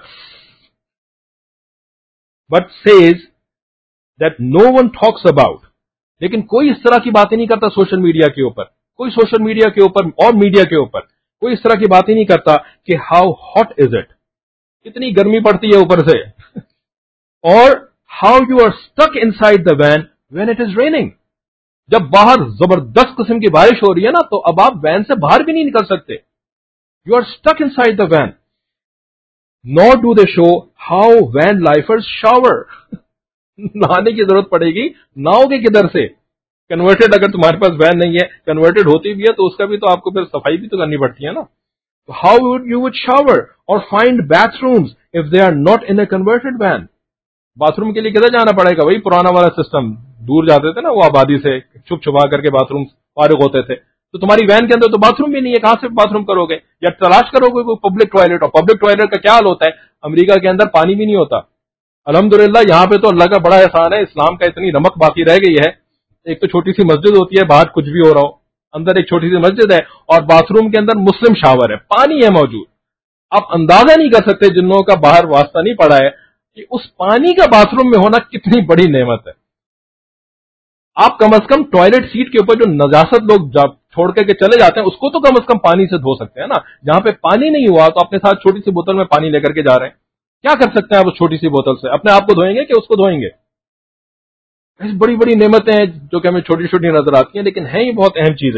but says that no one talks about, لیکن کوئی اس طرح کی باتیں نہیں کرتا سوشل میڈیا کے اوپر, کوئی سوشل میڈیا کے اوپر اور میڈیا کے اوپر کوئی اس طرح کی باتیں نہیں کرتا کہ ہاؤ ہاٹ از اٹ, کتنی گرمی پڑتی ہے اوپر سے, اور how you are stuck inside the van van it is raining. جب باہر زبردست قسم کی بارش ہو رہی ہے نا تو اب آپ وین سے باہر بھی نہیں نکل سکتے. You are stuck inside the van. Nor do they show how van lifers shower. نہانے کی ضرورت پڑے گی, نہاؤ گے کدھر سے؟ کنورٹڈ اگر تمہارے پاس وین نہیں ہے, کنورٹڈ ہوتی بھی ہے تو اس کا بھی تو آپ کو پھر صفائی بھی تو کرنی پڑتی ہے نا. How would you would shower اور find bathrooms if they are not in a converted van. Bathroom کے لیے کدھر جانا پڑے گا؟ وہی پرانا والا سسٹم, دور جاتے تھے نا وہ آبادی سے چھپ چھپا کر کے باتھ روم فارغ ہوتے تھے. تو تمہاری وین کے اندر تو باتھ روم بھی نہیں ہے, کہاں سے باتھ روم کرو گے؟ یا تلاش کرو گے کوئی پبلک ٹوائلٹ. اور پبلک ٹوائلٹ کا کیا حال ہوتا ہے, امریکہ کے اندر پانی بھی نہیں ہوتا. الحمدللہ یہاں پہ تو اللہ کا بڑا احسان ہے, اسلام کا اتنی رمق باقی رہ گئی ہے. ایک تو چھوٹی سی مسجد ہوتی ہے, باہر کچھ بھی ہو رہا ہو, اندر ایک چھوٹی سی مسجد ہے اور باتھ روم کے اندر مسلم شاور ہے, پانی ہے موجود. آپ اندازہ نہیں کر سکتے جن لوگوں کا باہر واسطہ نہیں پڑا ہے کہ اس پانی کا باتھ روم میں ہونا کتنی بڑی نعمت ہے. آپ کم از کم ٹوائلٹ سیٹ کے اوپر جو نجاست لوگ چھوڑ کر کے چلے جاتے ہیں اس کو تو کم از کم پانی سے دھو سکتے ہیں نا. جہاں پہ پانی نہیں ہوا تو اپنے ساتھ چھوٹی سی بوتل میں پانی لے کر کے جا رہے ہیں, کیا کر سکتے ہیں آپ اس چھوٹی سی بوتل سے؟ اپنے آپ کو دھوئیں گے کہ اس کو دھوئیں گے؟ ایسی بڑی بڑی نعمتیں ہیں جو کہ ہمیں چھوٹی چھوٹی نظر آتی ہیں لیکن ہیں یہ بہت اہم چیزیں.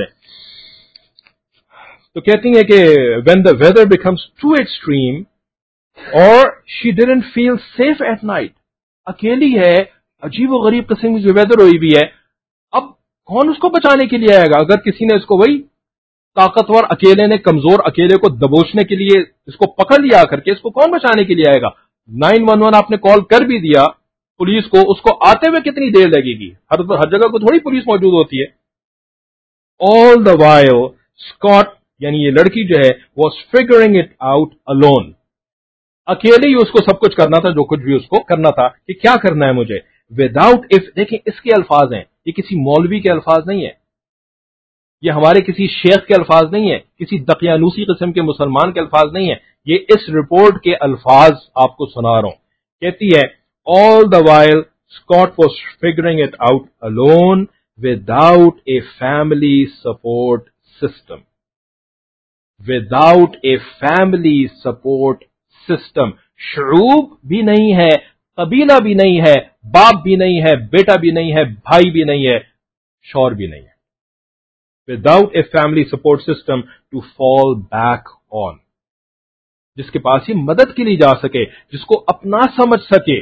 تو کہتی ہیں کہ when the weather becomes too extreme or she didn't feel safe at night, اکیلی ہے, عجیب و غریب قسم کی جو ویدر ہوئی بھی ہے, اب کون اس کو بچانے کے لیے آئے گا؟ اگر کسی نے اس کو وہی طاقتور اکیلے نے کمزور اکیلے کو دبوچنے کے لیے اس کو پکڑ لیا کر کے, اس کو کون بچانے کے لیے آئے گا؟ نائن ون ون آپ نے کال کر بھی دیا پولیس کو, اس کو آتے ہوئے کتنی دیر لگے گی؟ ہر ہر جگہ کو تھوڑی پولیس موجود ہوتی ہے. آل دا وائل اسکاٹ یعنی یہ لڑکی جو ہے was figuring it out alone, اکیلے ہی اس کو سب کچھ کرنا تھا جو کچھ بھی اس کو کرنا تھا کہ کیا کرنا ہے مجھے. وداؤٹ اف, دیکھیں اس کے الفاظ ہیں, یہ کسی مولوی کے الفاظ نہیں ہے, یہ ہمارے کسی شیخ کے الفاظ نہیں ہے, کسی دقیانوسی قسم کے مسلمان کے الفاظ نہیں ہے, یہ اس رپورٹ کے الفاظ آپ کو سنا رہا ہوں. کہتی ہے all the while Scott was figuring it out alone without a family support system. Without a family support system. شعوب بھی نہیں ہے, قبیلہ بھی نہیں ہے, باپ بھی نہیں ہے, بیٹا بھی نہیں ہے, بھائی بھی نہیں ہے, شوہر بھی نہیں ہے. without a family support system to fall back on. جس کے پاس یہ مدد کے لیے جا سکے، جس کو اپنا سمجھ سکے،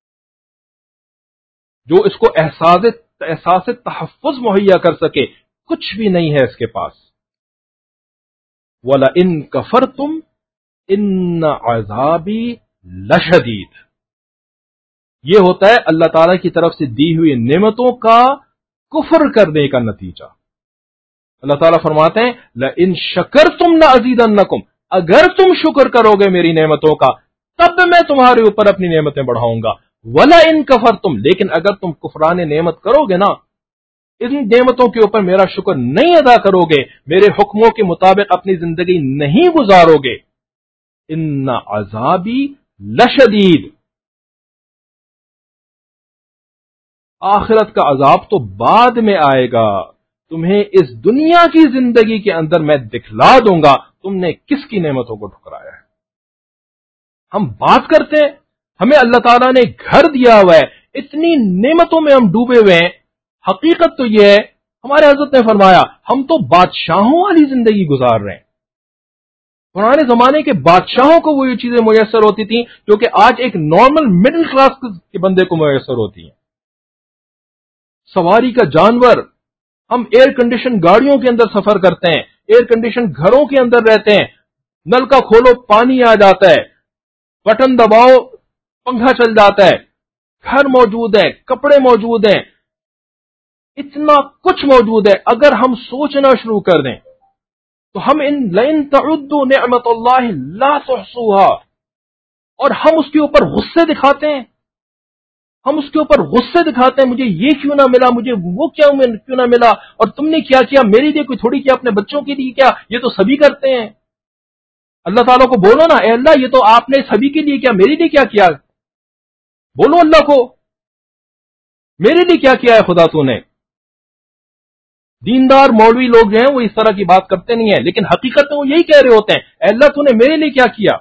جو اس کو احساس احساس تحفظ مہیا کر سکے، کچھ بھی نہیں ہے اس کے پاس. وَلَئِن كَفَرْتُمْ إِنَّ عَذَابِي لَشَدِيدٌ. یہ ہوتا ہے اللہ تعالی کی طرف سے دی ہوئی نعمتوں کا کفر کرنے کا نتیجہ. اللہ تعالیٰ فرماتے ہیں لَإِن شَكَرْتُمْ لَأَزِيدَنَّكُمْ، اگر تم شکر کرو گے میری نعمتوں کا تب میں تمہارے اوپر اپنی نعمتیں بڑھاؤں گا. وَلَئِن كَفَرْتُمْ، لیکن اگر تم کفران نعمت کرو گے نا، ان نعمتوں کے اوپر میرا شکر نہیں ادا کرو گے، میرے حکموں کے مطابق اپنی زندگی نہیں گزارو گے، ان عذابی لشدید، آخرت کا عذاب تو بعد میں آئے گا، تمہیں اس دنیا کی زندگی کے اندر میں دکھلا دوں گا تم نے کس کی نعمتوں کو ٹھکرایا ہے. ہم بات کرتے ہیں ہمیں اللہ تعالیٰ نے گھر دیا ہوا ہے، اتنی نعمتوں میں ہم ڈوبے ہوئے ہیں. حقیقت تو یہ ہے، ہمارے حضرت نے فرمایا ہم تو بادشاہوں والی زندگی گزار رہے ہیں. پرانے زمانے کے بادشاہوں کو وہ یہ چیزیں میسر ہوتی تھیں جو کہ آج ایک نارمل مڈل کلاس کے بندے کو میسر ہوتی ہیں. سواری کا جانور، ہم ایئر کنڈیشن گاڑیوں کے اندر سفر کرتے ہیں، ایئر کنڈیشن گھروں کے اندر رہتے ہیں، نل کا کھولو پانی آ جاتا ہے، بٹن دباؤ پنکھا چل جاتا ہے، گھر موجود ہے، کپڑے موجود ہیں، اتنا کچھ موجود ہے. اگر ہم سوچنا شروع کر دیں تو ہم ان لَإِن تَعُدُّوا نِعْمَتَ اللَّهِ لَا تُحْصُوهَا، اور ہم اس کے اوپر غصے دکھاتے ہیں، ہم اس کے اوپر غصے دکھاتے ہیں، مجھے یہ کیوں نہ ملا، مجھے وہ کیا کیوں نہ ملا، اور تم نے کیا کیا، میرے لیے کوئی تھوڑی کیا، اپنے بچوں کے لیے کیا، یہ تو سبھی کرتے ہیں. اللہ تعالیٰ کو بولو نا، اے اللہ یہ تو آپ نے سبھی کے لیے کیا، میرے لیے کیا کیا. بولو اللہ کو، میرے لیے کیا کیا ہے خدا تو نے. دیندار مولوی لوگ جو ہیں وہ اس طرح کی بات کرتے نہیں ہیں، لیکن حقیقت میں وہ یہی کہہ رہے ہوتے ہیں، اے اللہ تو نے میرے لیے کیا کیا.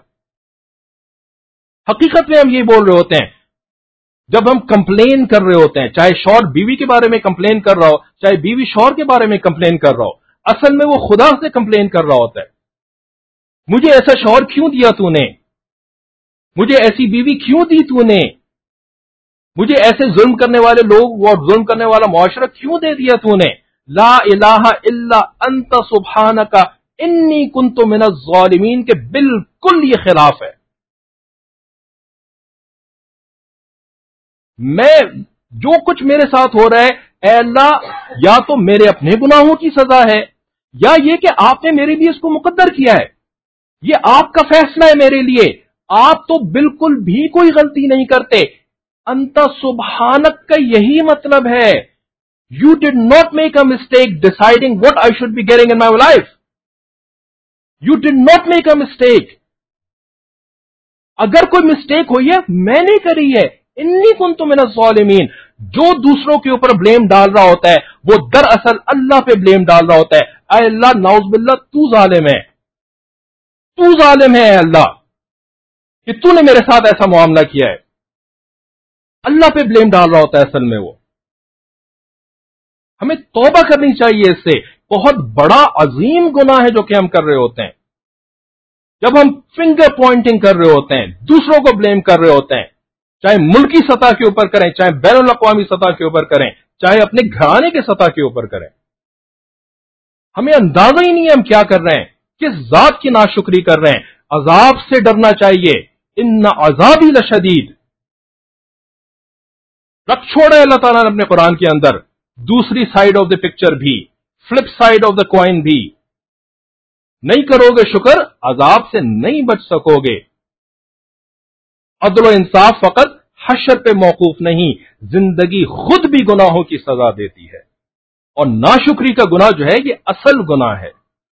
حقیقت میں ہم یہی بول رہے ہوتے ہیں. جب ہم کمپلین کر رہے ہوتے ہیں، چاہے شوہر بیوی کے بارے میں کمپلین کر رہا ہو، چاہے بیوی شوہر کے بارے میں کمپلین کر رہا ہو، اصل میں وہ خدا سے کمپلین کر رہا ہوتا ہے. مجھے ایسا شوہر کیوں دیا تو نے، مجھے ایسی بیوی کیوں دی تو نے، مجھے ایسے ظلم کرنے والے لوگ اور ظلم کرنے والا معاشرہ کیوں دے دیا تو نے. لا الہ الا انت سبحانک انی کنت من الظالمین کے بالکل یہ خلاف ہے. میں جو کچھ میرے ساتھ ہو رہا ہے، اے اللہ یا تو میرے اپنے گناہوں کی سزا ہے، یا یہ کہ آپ نے میرے لیے اس کو مقدر کیا ہے، یہ آپ کا فیصلہ ہے میرے لیے. آپ تو بالکل بھی کوئی غلطی نہیں کرتے. انت سبحانک کا یہی مطلب ہے، you did not make a mistake deciding what I should be getting in my life. You did not make a mistake. اگر کوئی مسٹیک ہوئی ہے میں نے کری ہے. انی کنت من الظالمین. جو دوسروں کے اوپر بلیم ڈال رہا ہوتا ہے وہ دراصل اللہ پہ بلیم ڈال رہا ہوتا ہے. اے اللہ نعوذ باللہ تو ظالم ہے، تو ظالم ہے اے اللہ کہ تو نے میرے ساتھ ایسا معاملہ کیا ہے. اللہ پہ بلیم ڈال رہا ہوتا ہے اصل میں وہ. ہمیں توبہ کرنی چاہیے اس سے. بہت بڑا عظیم گناہ ہے جو کہ ہم کر رہے ہوتے ہیں جب ہم فنگر پوائنٹنگ کر رہے ہوتے ہیں، دوسروں کو بلیم کر رہے ہوتے ہیں، چاہے ملکی سطح کے اوپر کریں، چاہے بین الاقوامی سطح کے اوپر کریں، چاہے اپنے گھرانے کے سطح کے اوپر کریں. ہمیں اندازہ ہی نہیں ہے ہم کیا کر رہے ہیں، کس ذات کی ناشکری کر رہے ہیں. عذاب سے ڈرنا چاہیے. ان عذابی لشدید. رکھ چھوڑا ہے اللہ تعالیٰ نے اپنے قرآن کے اندر دوسری سائیڈ آف دا پکچر بھی، flip side of the coin بھی. نہیں کرو گے شکر، عذاب سے نہیں بچ سکو گے. عدل و انصاف فقط حشر پہ موقوف نہیں، زندگی خود بھی گناہوں کی سزا دیتی ہے، اور ناشکری کا گناہ جو ہے یہ اصل گناہ ہے.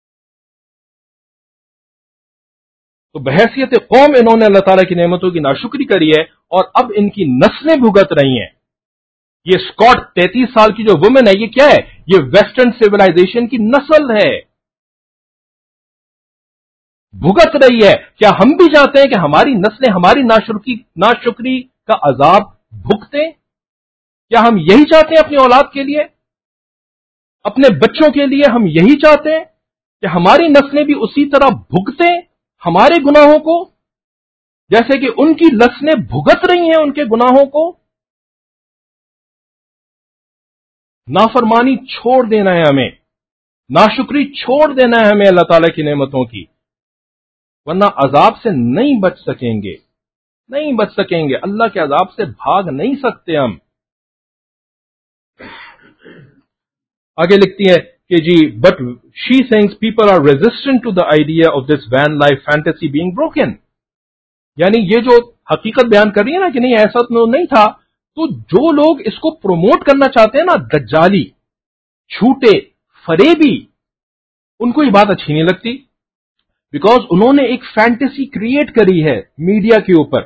تو بحیثیت قوم انہوں نے اللہ تعالیٰ کی نعمتوں کی ناشکری کری ہے، اور اب ان کی نسلیں بھگت رہی ہیں. یہ اسکاٹ تینتیس سال کی جو وومن ہے یہ کیا ہے؟ یہ ویسٹرن سیولائزیشن کی نسل ہے، بھگت رہی ہے. کیا ہم بھی چاہتے ہیں کہ ہماری نسلیں ہماری ناشکری ناشکری کا عذاب بھگتیں؟ کیا ہم یہی چاہتے ہیں اپنی اولاد کے لیے؟ اپنے بچوں کے لیے ہم یہی چاہتے ہیں کہ ہماری نسلیں بھی اسی طرح بھگتیں ہمارے گناہوں کو جیسے کہ ان کی نسلیں بھگت رہی ہیں ان کے گناہوں کو. نافرمانی چھوڑ دینا ہے ہمیں, ناشکری چھوڑ دینا ہے ہمیں اللہ تعالیٰ کی نعمتوں کی, ورنہ عذاب سے نہیں بچ سکیں گے, نہیں بچ سکیں گے. اللہ کے عذاب سے بھاگ نہیں سکتے ہم. آگے لکھتی ہے کہ جی but she thinks people are resistant to the idea of this van life fantasy being broken. یعنی یہ جو حقیقت بیان کر رہی ہے نا کہ نہیں ایسا تو نہیں تھا, تو جو لوگ اس کو پروموٹ کرنا چاہتے ہیں نا, دجالی, جھوٹے, فریبی, ان کو یہ بات اچھی نہیں لگتی, بیکاز انہوں نے ایک فینٹیسی کریٹ کری ہے میڈیا کے اوپر,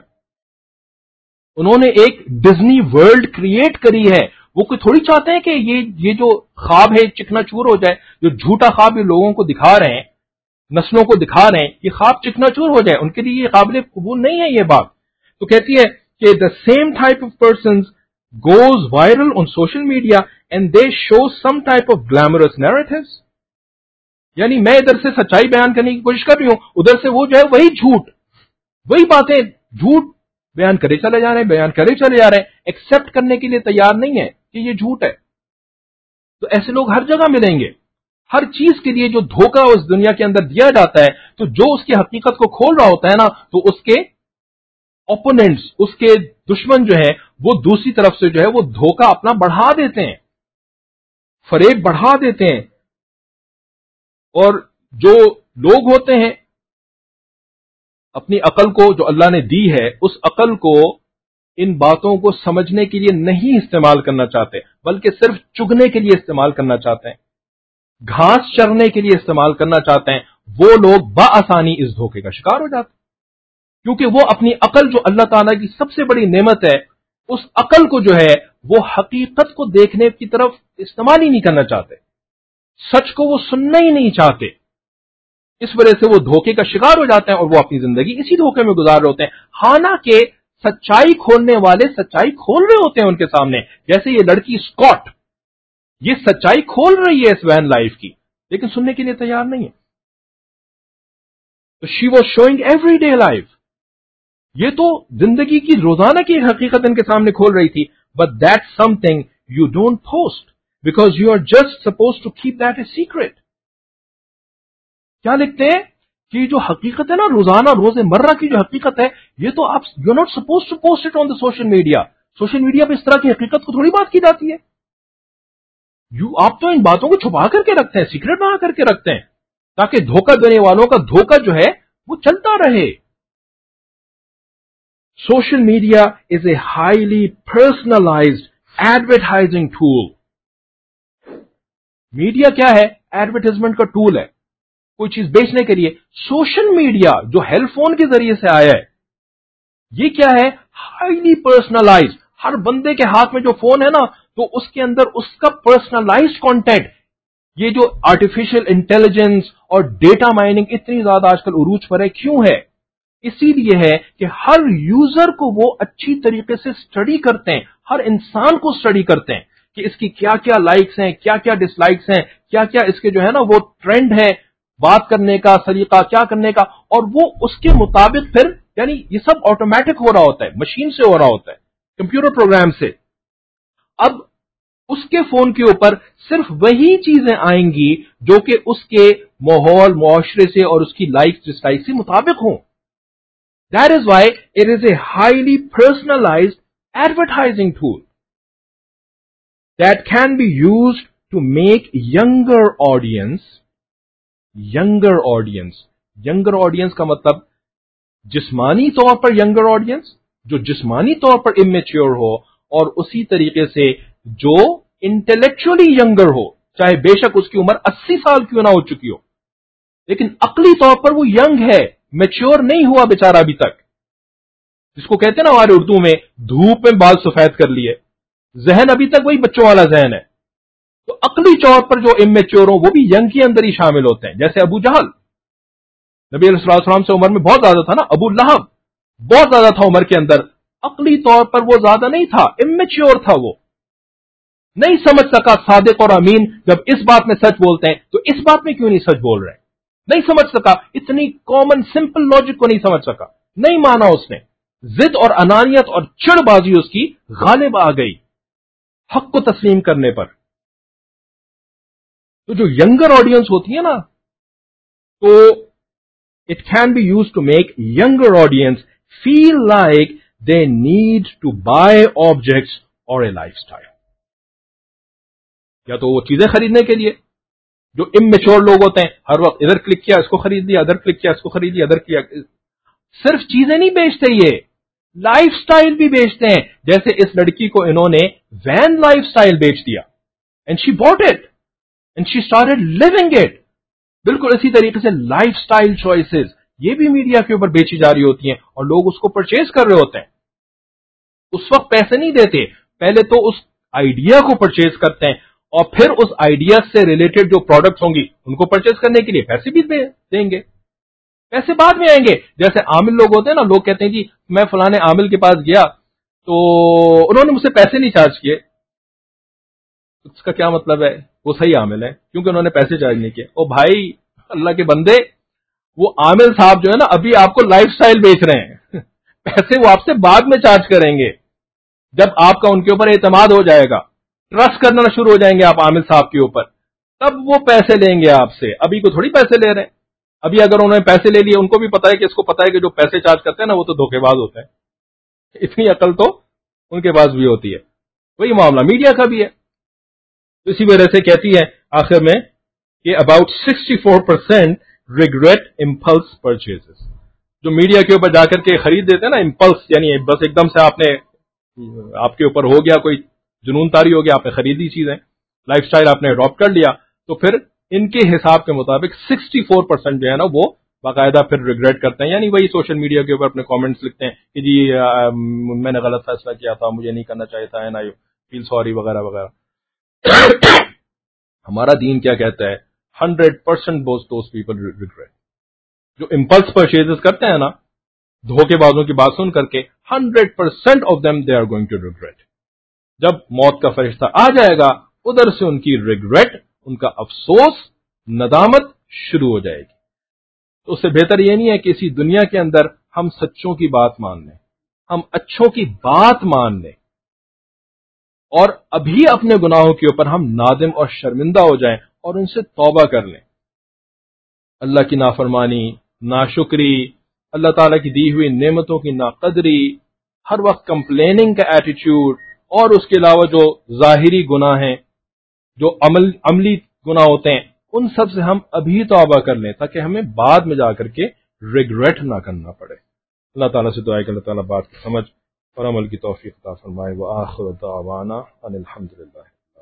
انہوں نے ایک ڈزنی ورلڈ کریٹ کری ہے. وہ کوئی تھوڑی چاہتے ہیں کہ یہ یہ جو خواب ہے چکنا چور ہو جائے, جو جھوٹا خواب یہ لوگوں کو دکھا رہے ہیں, نسلوں کو دکھا رہے ہیں, یہ خواب چکنا چور ہو جائے. ان کے لیے یہ قابل قبول نہیں ہے یہ بات. تو کہتی ہے کہ the same type of persons goes viral on social media and they show some type of glamorous narratives. یعنی میں ادھر سے سچائی بیان کرنے کی کوشش کر رہی ہوں, ادھر سے وہ جو ہے وہی جھوٹ, وہی باتیں جھوٹ بیان کرے چلے جا رہے ہیں, بیان کرے چلے جا رہے ہیں, ایکسپٹ کرنے کے لیے تیار نہیں ہے کہ یہ جھوٹ ہے. تو ایسے لوگ ہر جگہ ملیں گے. ہر چیز کے لیے جو دھوکہ اس دنیا کے اندر دیا جاتا ہے, تو جو اس کی حقیقت کو کھول رہا ہوتا ہے نا, تو اس کے اوپوننٹس, اس کے دشمن جو ہیں, وہ دوسری طرف سے جو ہے وہ دھوکہ اپنا بڑھا دیتے ہیں, فریب بڑھا دیتے ہیں. اور جو لوگ ہوتے ہیں اپنی عقل کو جو اللہ نے دی ہے, اس عقل کو ان باتوں کو سمجھنے کے لیے نہیں استعمال کرنا چاہتے, بلکہ صرف چگنے کے لیے استعمال کرنا چاہتے ہیں, گھاس چرنے کے لیے استعمال کرنا چاہتے ہیں. وہ لوگ بآسانی اس دھوکے کا شکار ہو جاتے ہیں, کیونکہ وہ اپنی عقل جو اللہ تعالیٰ کی سب سے بڑی نعمت ہے, اس عقل کو جو ہے وہ حقیقت کو دیکھنے کی طرف استعمال ہی نہیں کرنا چاہتے, سچ کو وہ سننا ہی نہیں چاہتے. اس وجہ سے وہ دھوکے کا شکار ہو جاتے ہیں اور وہ اپنی زندگی اسی دھوکے میں گزار رہے ہوتے ہیں. حالانکہ سچائی کھولنے والے سچائی کھول رہے ہوتے ہیں ان کے سامنے, جیسے یہ لڑکی اسکاٹ, یہ سچائی کھول رہی ہے اس وین لائف کی, لیکن سننے کے لیے تیار نہیں ہے. تو she was showing every day life, یہ تو زندگی کی روزانہ کی حقیقت ان کے سامنے کھول رہی تھی. But that something you don't post because you are just suppose to keep that a secret. کیا لکھتے ہیں کہ جو حقیقت ہے نا روزانہ روز مرہ کی جو حقیقت ہے, یہ تو آپ you not suppose to post it on the social media. Social media پہ اس طرح کی حقیقت کو تھوڑی بات کی جاتی ہے. یو آپ تو ان باتوں کو چھپا کر کے رکھتے ہیں, سیکرٹ بنا کر کے رکھتے ہیں, تاکہ دھوکہ دینے والوں کا دھوکہ جو ہے وہ چلتا رہے. Social media is a highly personalised advertising tool. Media کیا ہے؟ ایڈورٹائزمنٹ کا ٹول ہے, کوئی چیز بیچنے کے لیے. سوشل میڈیا جو ہیل فون کے ذریعے سے آیا ہے, یہ کیا ہے؟ Highly personalised. ہر بندے کے ہاتھ میں جو فون ہے نا, تو اس کے اندر اس کا پرسنلائزڈ کانٹینٹ. یہ جو آرٹیفیشل انٹیلیجنس اور ڈیٹا مائننگ اتنی زیادہ آج کل عروج پر ہے, کیوں ہے؟ اسی لیے ہے کہ ہر یوزر کو وہ اچھی طریقے سے اسٹڈی کرتے ہیں, ہر انسان کو اسٹڈی کرتے ہیں کہ اس کی کیا کیا لائکس ہیں, کیا کیا ڈس لائکس ہیں, کیا کیا اس کے جو ہے نا وہ ٹرینڈ ہے بات کرنے کا, سلیقہ کیا کرنے کا, اور وہ اس کے مطابق پھر, یعنی یہ سب آٹومیٹک ہو رہا ہوتا ہے, مشین سے ہو رہا ہوتا ہے, کمپیوٹر پروگرام سے. اب اس کے فون کے اوپر صرف وہی چیزیں آئیں گی جو کہ اس کے ماحول, معاشرے سے اور اس کی لائک ڈس لائک سے مطابق ہوں. That is why it is a highly personalized advertising tool that can be used to make younger audience, younger audience, younger audience کا مطلب جسمانی طور پر younger audience, جو جسمانی طور پر immature ہو, اور اسی طریقے سے جو intellectually younger ہو, چاہے بے شک اس کی عمر اسی سال کیوں نہ ہو چکی ہو, لیکن عقلی طور پر وہ ینگ ہے, میچور نہیں ہوا بیچارہ ابھی تک, جس کو کہتے ہیں نا ہمارے اردو میں دھوپ میں بال سفید کر لیے, ذہن ابھی تک وہی بچوں والا ذہن ہے. تو عقلی طور پر جو امیچور ہوں وہ بھی ینگ کے اندر ہی شامل ہوتے ہیں. جیسے ابو جہل, نبی علیہ السلام سے عمر میں بہت زیادہ تھا نا, ابو لہب بہت زیادہ تھا عمر کے اندر, عقلی طور پر وہ زیادہ نہیں تھا, امیچور تھا وہ, نہیں سمجھ سکا صادق اور امین جب اس بات میں سچ بولتے ہیں تو اس بات میں کیوں نہیں سچ بول رہے ہیں؟ نہیں سمجھ سکا، اتنی کامن سمپل لاجک کو نہیں سمجھ سکا، نہیں مانا اس نے، ضد اور انانیت اور چڑ بازی اس کی غالب آ گئی حق کو تسلیم کرنے پر۔ تو جو ینگر آڈینس ہوتی ہے نا، تو it can be use to make younger audience feel like they need to buy objects اور اے لائف اسٹائل، یا تو وہ چیزیں خریدنے کے لیے، جو اممیچور لوگ ہوتے ہیں ہر وقت ادھر کلک کیا اس کو خرید لیا، ادھر کلک کیا اس کو خرید لیا، ادھر کیا، صرف چیزیں نہیں بیچتے، یہ لائف سٹائل بھی بیچتے ہیں۔ جیسے اس لڑکی کو انہوں نے وین لائف سٹائل بیچ دیا، and she bought it and she started living it. بالکل اسی طریقے سے لائف سٹائل چوائسز یہ بھی میڈیا کے اوپر بیچی جا رہی ہوتی ہیں اور لوگ اس کو پرچیز کر رہے ہوتے ہیں۔ اس وقت پیسے نہیں دیتے، پہلے تو اس آئیڈیا کو پرچیز کرتے ہیں اور پھر اس آئیڈیا سے ریلیٹڈ جو پروڈکٹس ہوں گی ان کو پرچیز کرنے کے لیے پیسے بھی دیں گے، پیسے بعد میں آئیں گے۔ جیسے عامل لوگ ہوتے ہیں نا، لوگ کہتے ہیں جی میں فلانے عامل کے پاس گیا تو انہوں نے مجھ سے پیسے نہیں چارج کیے، اس کا کیا مطلب ہے؟ وہ صحیح عامل ہے کیونکہ انہوں نے پیسے چارج نہیں کیے۔ او بھائی اللہ کے بندے، وہ عامل صاحب جو ہے نا ابھی آپ کو لائف سٹائل بیچ رہے ہیں، پیسے وہ آپ سے بعد میں چارج کریں گے جب آپ کا ان کے اوپر اعتماد ہو جائے گا، ٹرسٹ کرنا شروع ہو جائیں گے آپ عامل صاحب کے اوپر، تب وہ پیسے لیں گے آپ سے، ابھی کو تھوڑی پیسے لے رہے ہیں۔ ابھی اگر انہوں نے پیسے لے لیے، ان کو بھی پتا ہے کہ اس کو پتا ہے کہ جو پیسے چارج کرتے ہیں نا وہ تو دھوکے باز ہوتے ہیں، اتنی عقل تو ان کے پاس بھی ہوتی ہے۔ وہی معاملہ میڈیا کا بھی ہے، اسی وجہ سے کہتی ہے آخر میں کہ about sixty four percent regret impulse purchases, جو میڈیا کے اوپر جا کر کے خرید دیتے ہیں نا امپلس، یعنی بس ایک دم سے آپ نے آپ کے اوپر ہو گیا کوئی جنون طاری ہو گیا، آپ نے خریدی چیزیں، لائف سٹائل آپ نے اڈاپٹ کر لیا، تو پھر ان کے حساب کے مطابق سکسٹی فور پرسینٹ جو ہے نا وہ باقاعدہ پھر ریگریٹ کرتے ہیں، یعنی وہی سوشل میڈیا کے اوپر اپنے کامنٹس لکھتے ہیں کہ جی میں نے غلط فیصلہ کیا تھا، مجھے نہیں کرنا چاہیے تھا، اینڈ آئی فیل سوری وغیرہ وغیرہ۔ ہمارا دین کیا کہتا ہے؟ Hundred percent those people regret, جو امپلس پرچیزز کرتے ہیں نا دھوکے بازوں کی بات سن کر کے، hundred percent of them they are going to regret. جب موت کا فرشتہ آ جائے گا ادھر سے ان کی ریگریٹ، ان کا افسوس، ندامت شروع ہو جائے گی۔ تو اس سے بہتر یہ نہیں ہے کہ اسی دنیا کے اندر ہم سچوں کی بات مان لیں، ہم اچھوں کی بات مان لیں اور ابھی اپنے گناہوں کے اوپر ہم نادم اور شرمندہ ہو جائیں اور ان سے توبہ کر لیں۔ اللہ کی نافرمانی، ناشکری، اللہ تعالیٰ کی دی ہوئی نعمتوں کی ناقدری، ہر وقت کمپلیننگ کا ایٹیٹیوڈ، اور اس کے علاوہ جو ظاہری گناہ ہیں، جو عمل عملی گناہ ہوتے ہیں، ان سب سے ہم ابھی توبہ کر لیں تاکہ ہمیں بعد میں جا کر کے ریگریٹ نہ کرنا پڑے۔ اللہ تعالیٰ سے دعا ہے کہ اللہ تعالیٰ بات کی سمجھ اور عمل کی توفیق عطا فرمائے۔ وآخر دعوانا ان الحمدللہ۔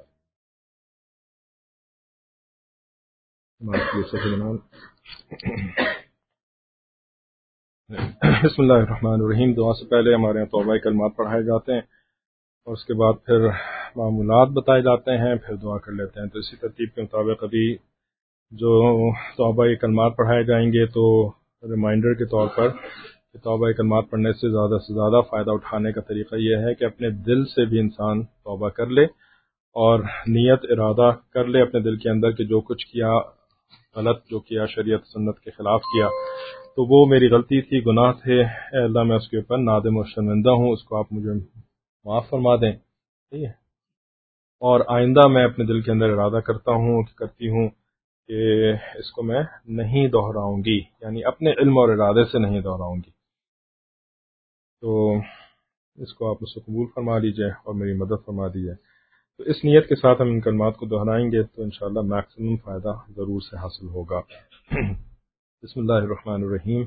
بسم اللہ الرحمن الرحیم۔ دعا سے پہلے ہمارے یہاں توبہ کلمات پڑھائے جاتے ہیں اور اس کے بعد پھر معمولات بتائے جاتے ہیں، پھر دعا کر لیتے ہیں۔ تو اسی ترتیب کے مطابق ابھی جو توبہ کلمات پڑھائے جائیں گے تو ریمائنڈر کے طور پر کہ توبہ کلمات پڑھنے سے زیادہ سے زیادہ فائدہ اٹھانے کا طریقہ یہ ہے کہ اپنے دل سے بھی انسان توبہ کر لے اور نیت ارادہ کر لے اپنے دل کے اندر کہ جو کچھ کیا غلط، جو کیا شریعت سنت کے خلاف کیا تو وہ میری غلطی تھی، گناہ تھے، اے اللہ میں اس کے اوپر نادم و شرمندہ ہوں، اس کو آپ مجھے معاف فرما دیں، ٹھیک ہے۔ اور آئندہ میں اپنے دل کے اندر ارادہ کرتا ہوں کرتی ہوں کہ اس کو میں نہیں دہراؤں گی، یعنی اپنے علم اور ارادے سے نہیں دہراؤں گی۔ تو اس کو آپ اس کو قبول فرما لیجئے اور میری مدد فرما دیجئے۔ تو اس نیت کے ساتھ ہم ان کلمات کو دہرائیں گے تو انشاءاللہ میکسیمم فائدہ ضرور سے حاصل ہوگا۔ بسم اللہ الرحمن الرحیم۔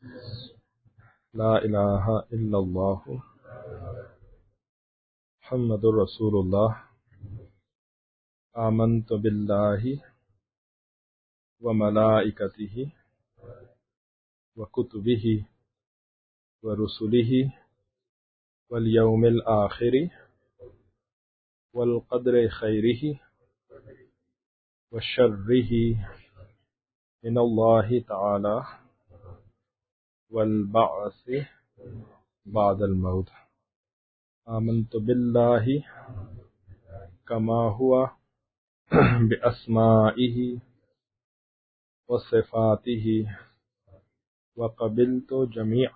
لا الہ الا اللہ محمد الرسول اللہ، آمنت باللہ وملائکتہ وکتبہ ورسلہ والیوم الآخر والقدر خیرہ وشرہ من اللہ تعالی والبعث بعد الموت۔ آمنت باللہ كما هو بأسمائه وصفاته وقبلت جميع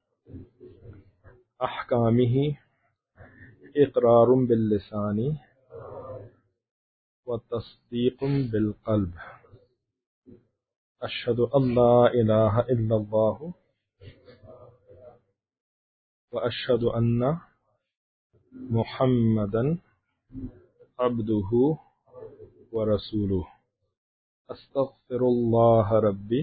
أحكامه إقرار باللسان وتصديق بالقلب أشهد أن لا إله إلا الله وأشهد أن محمدا عبده ورسوله أستغفر الله ربي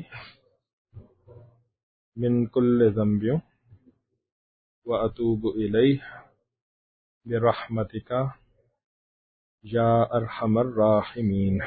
من كل ذنب وأتوب إليه برحمتك يا أرحم الراحمين.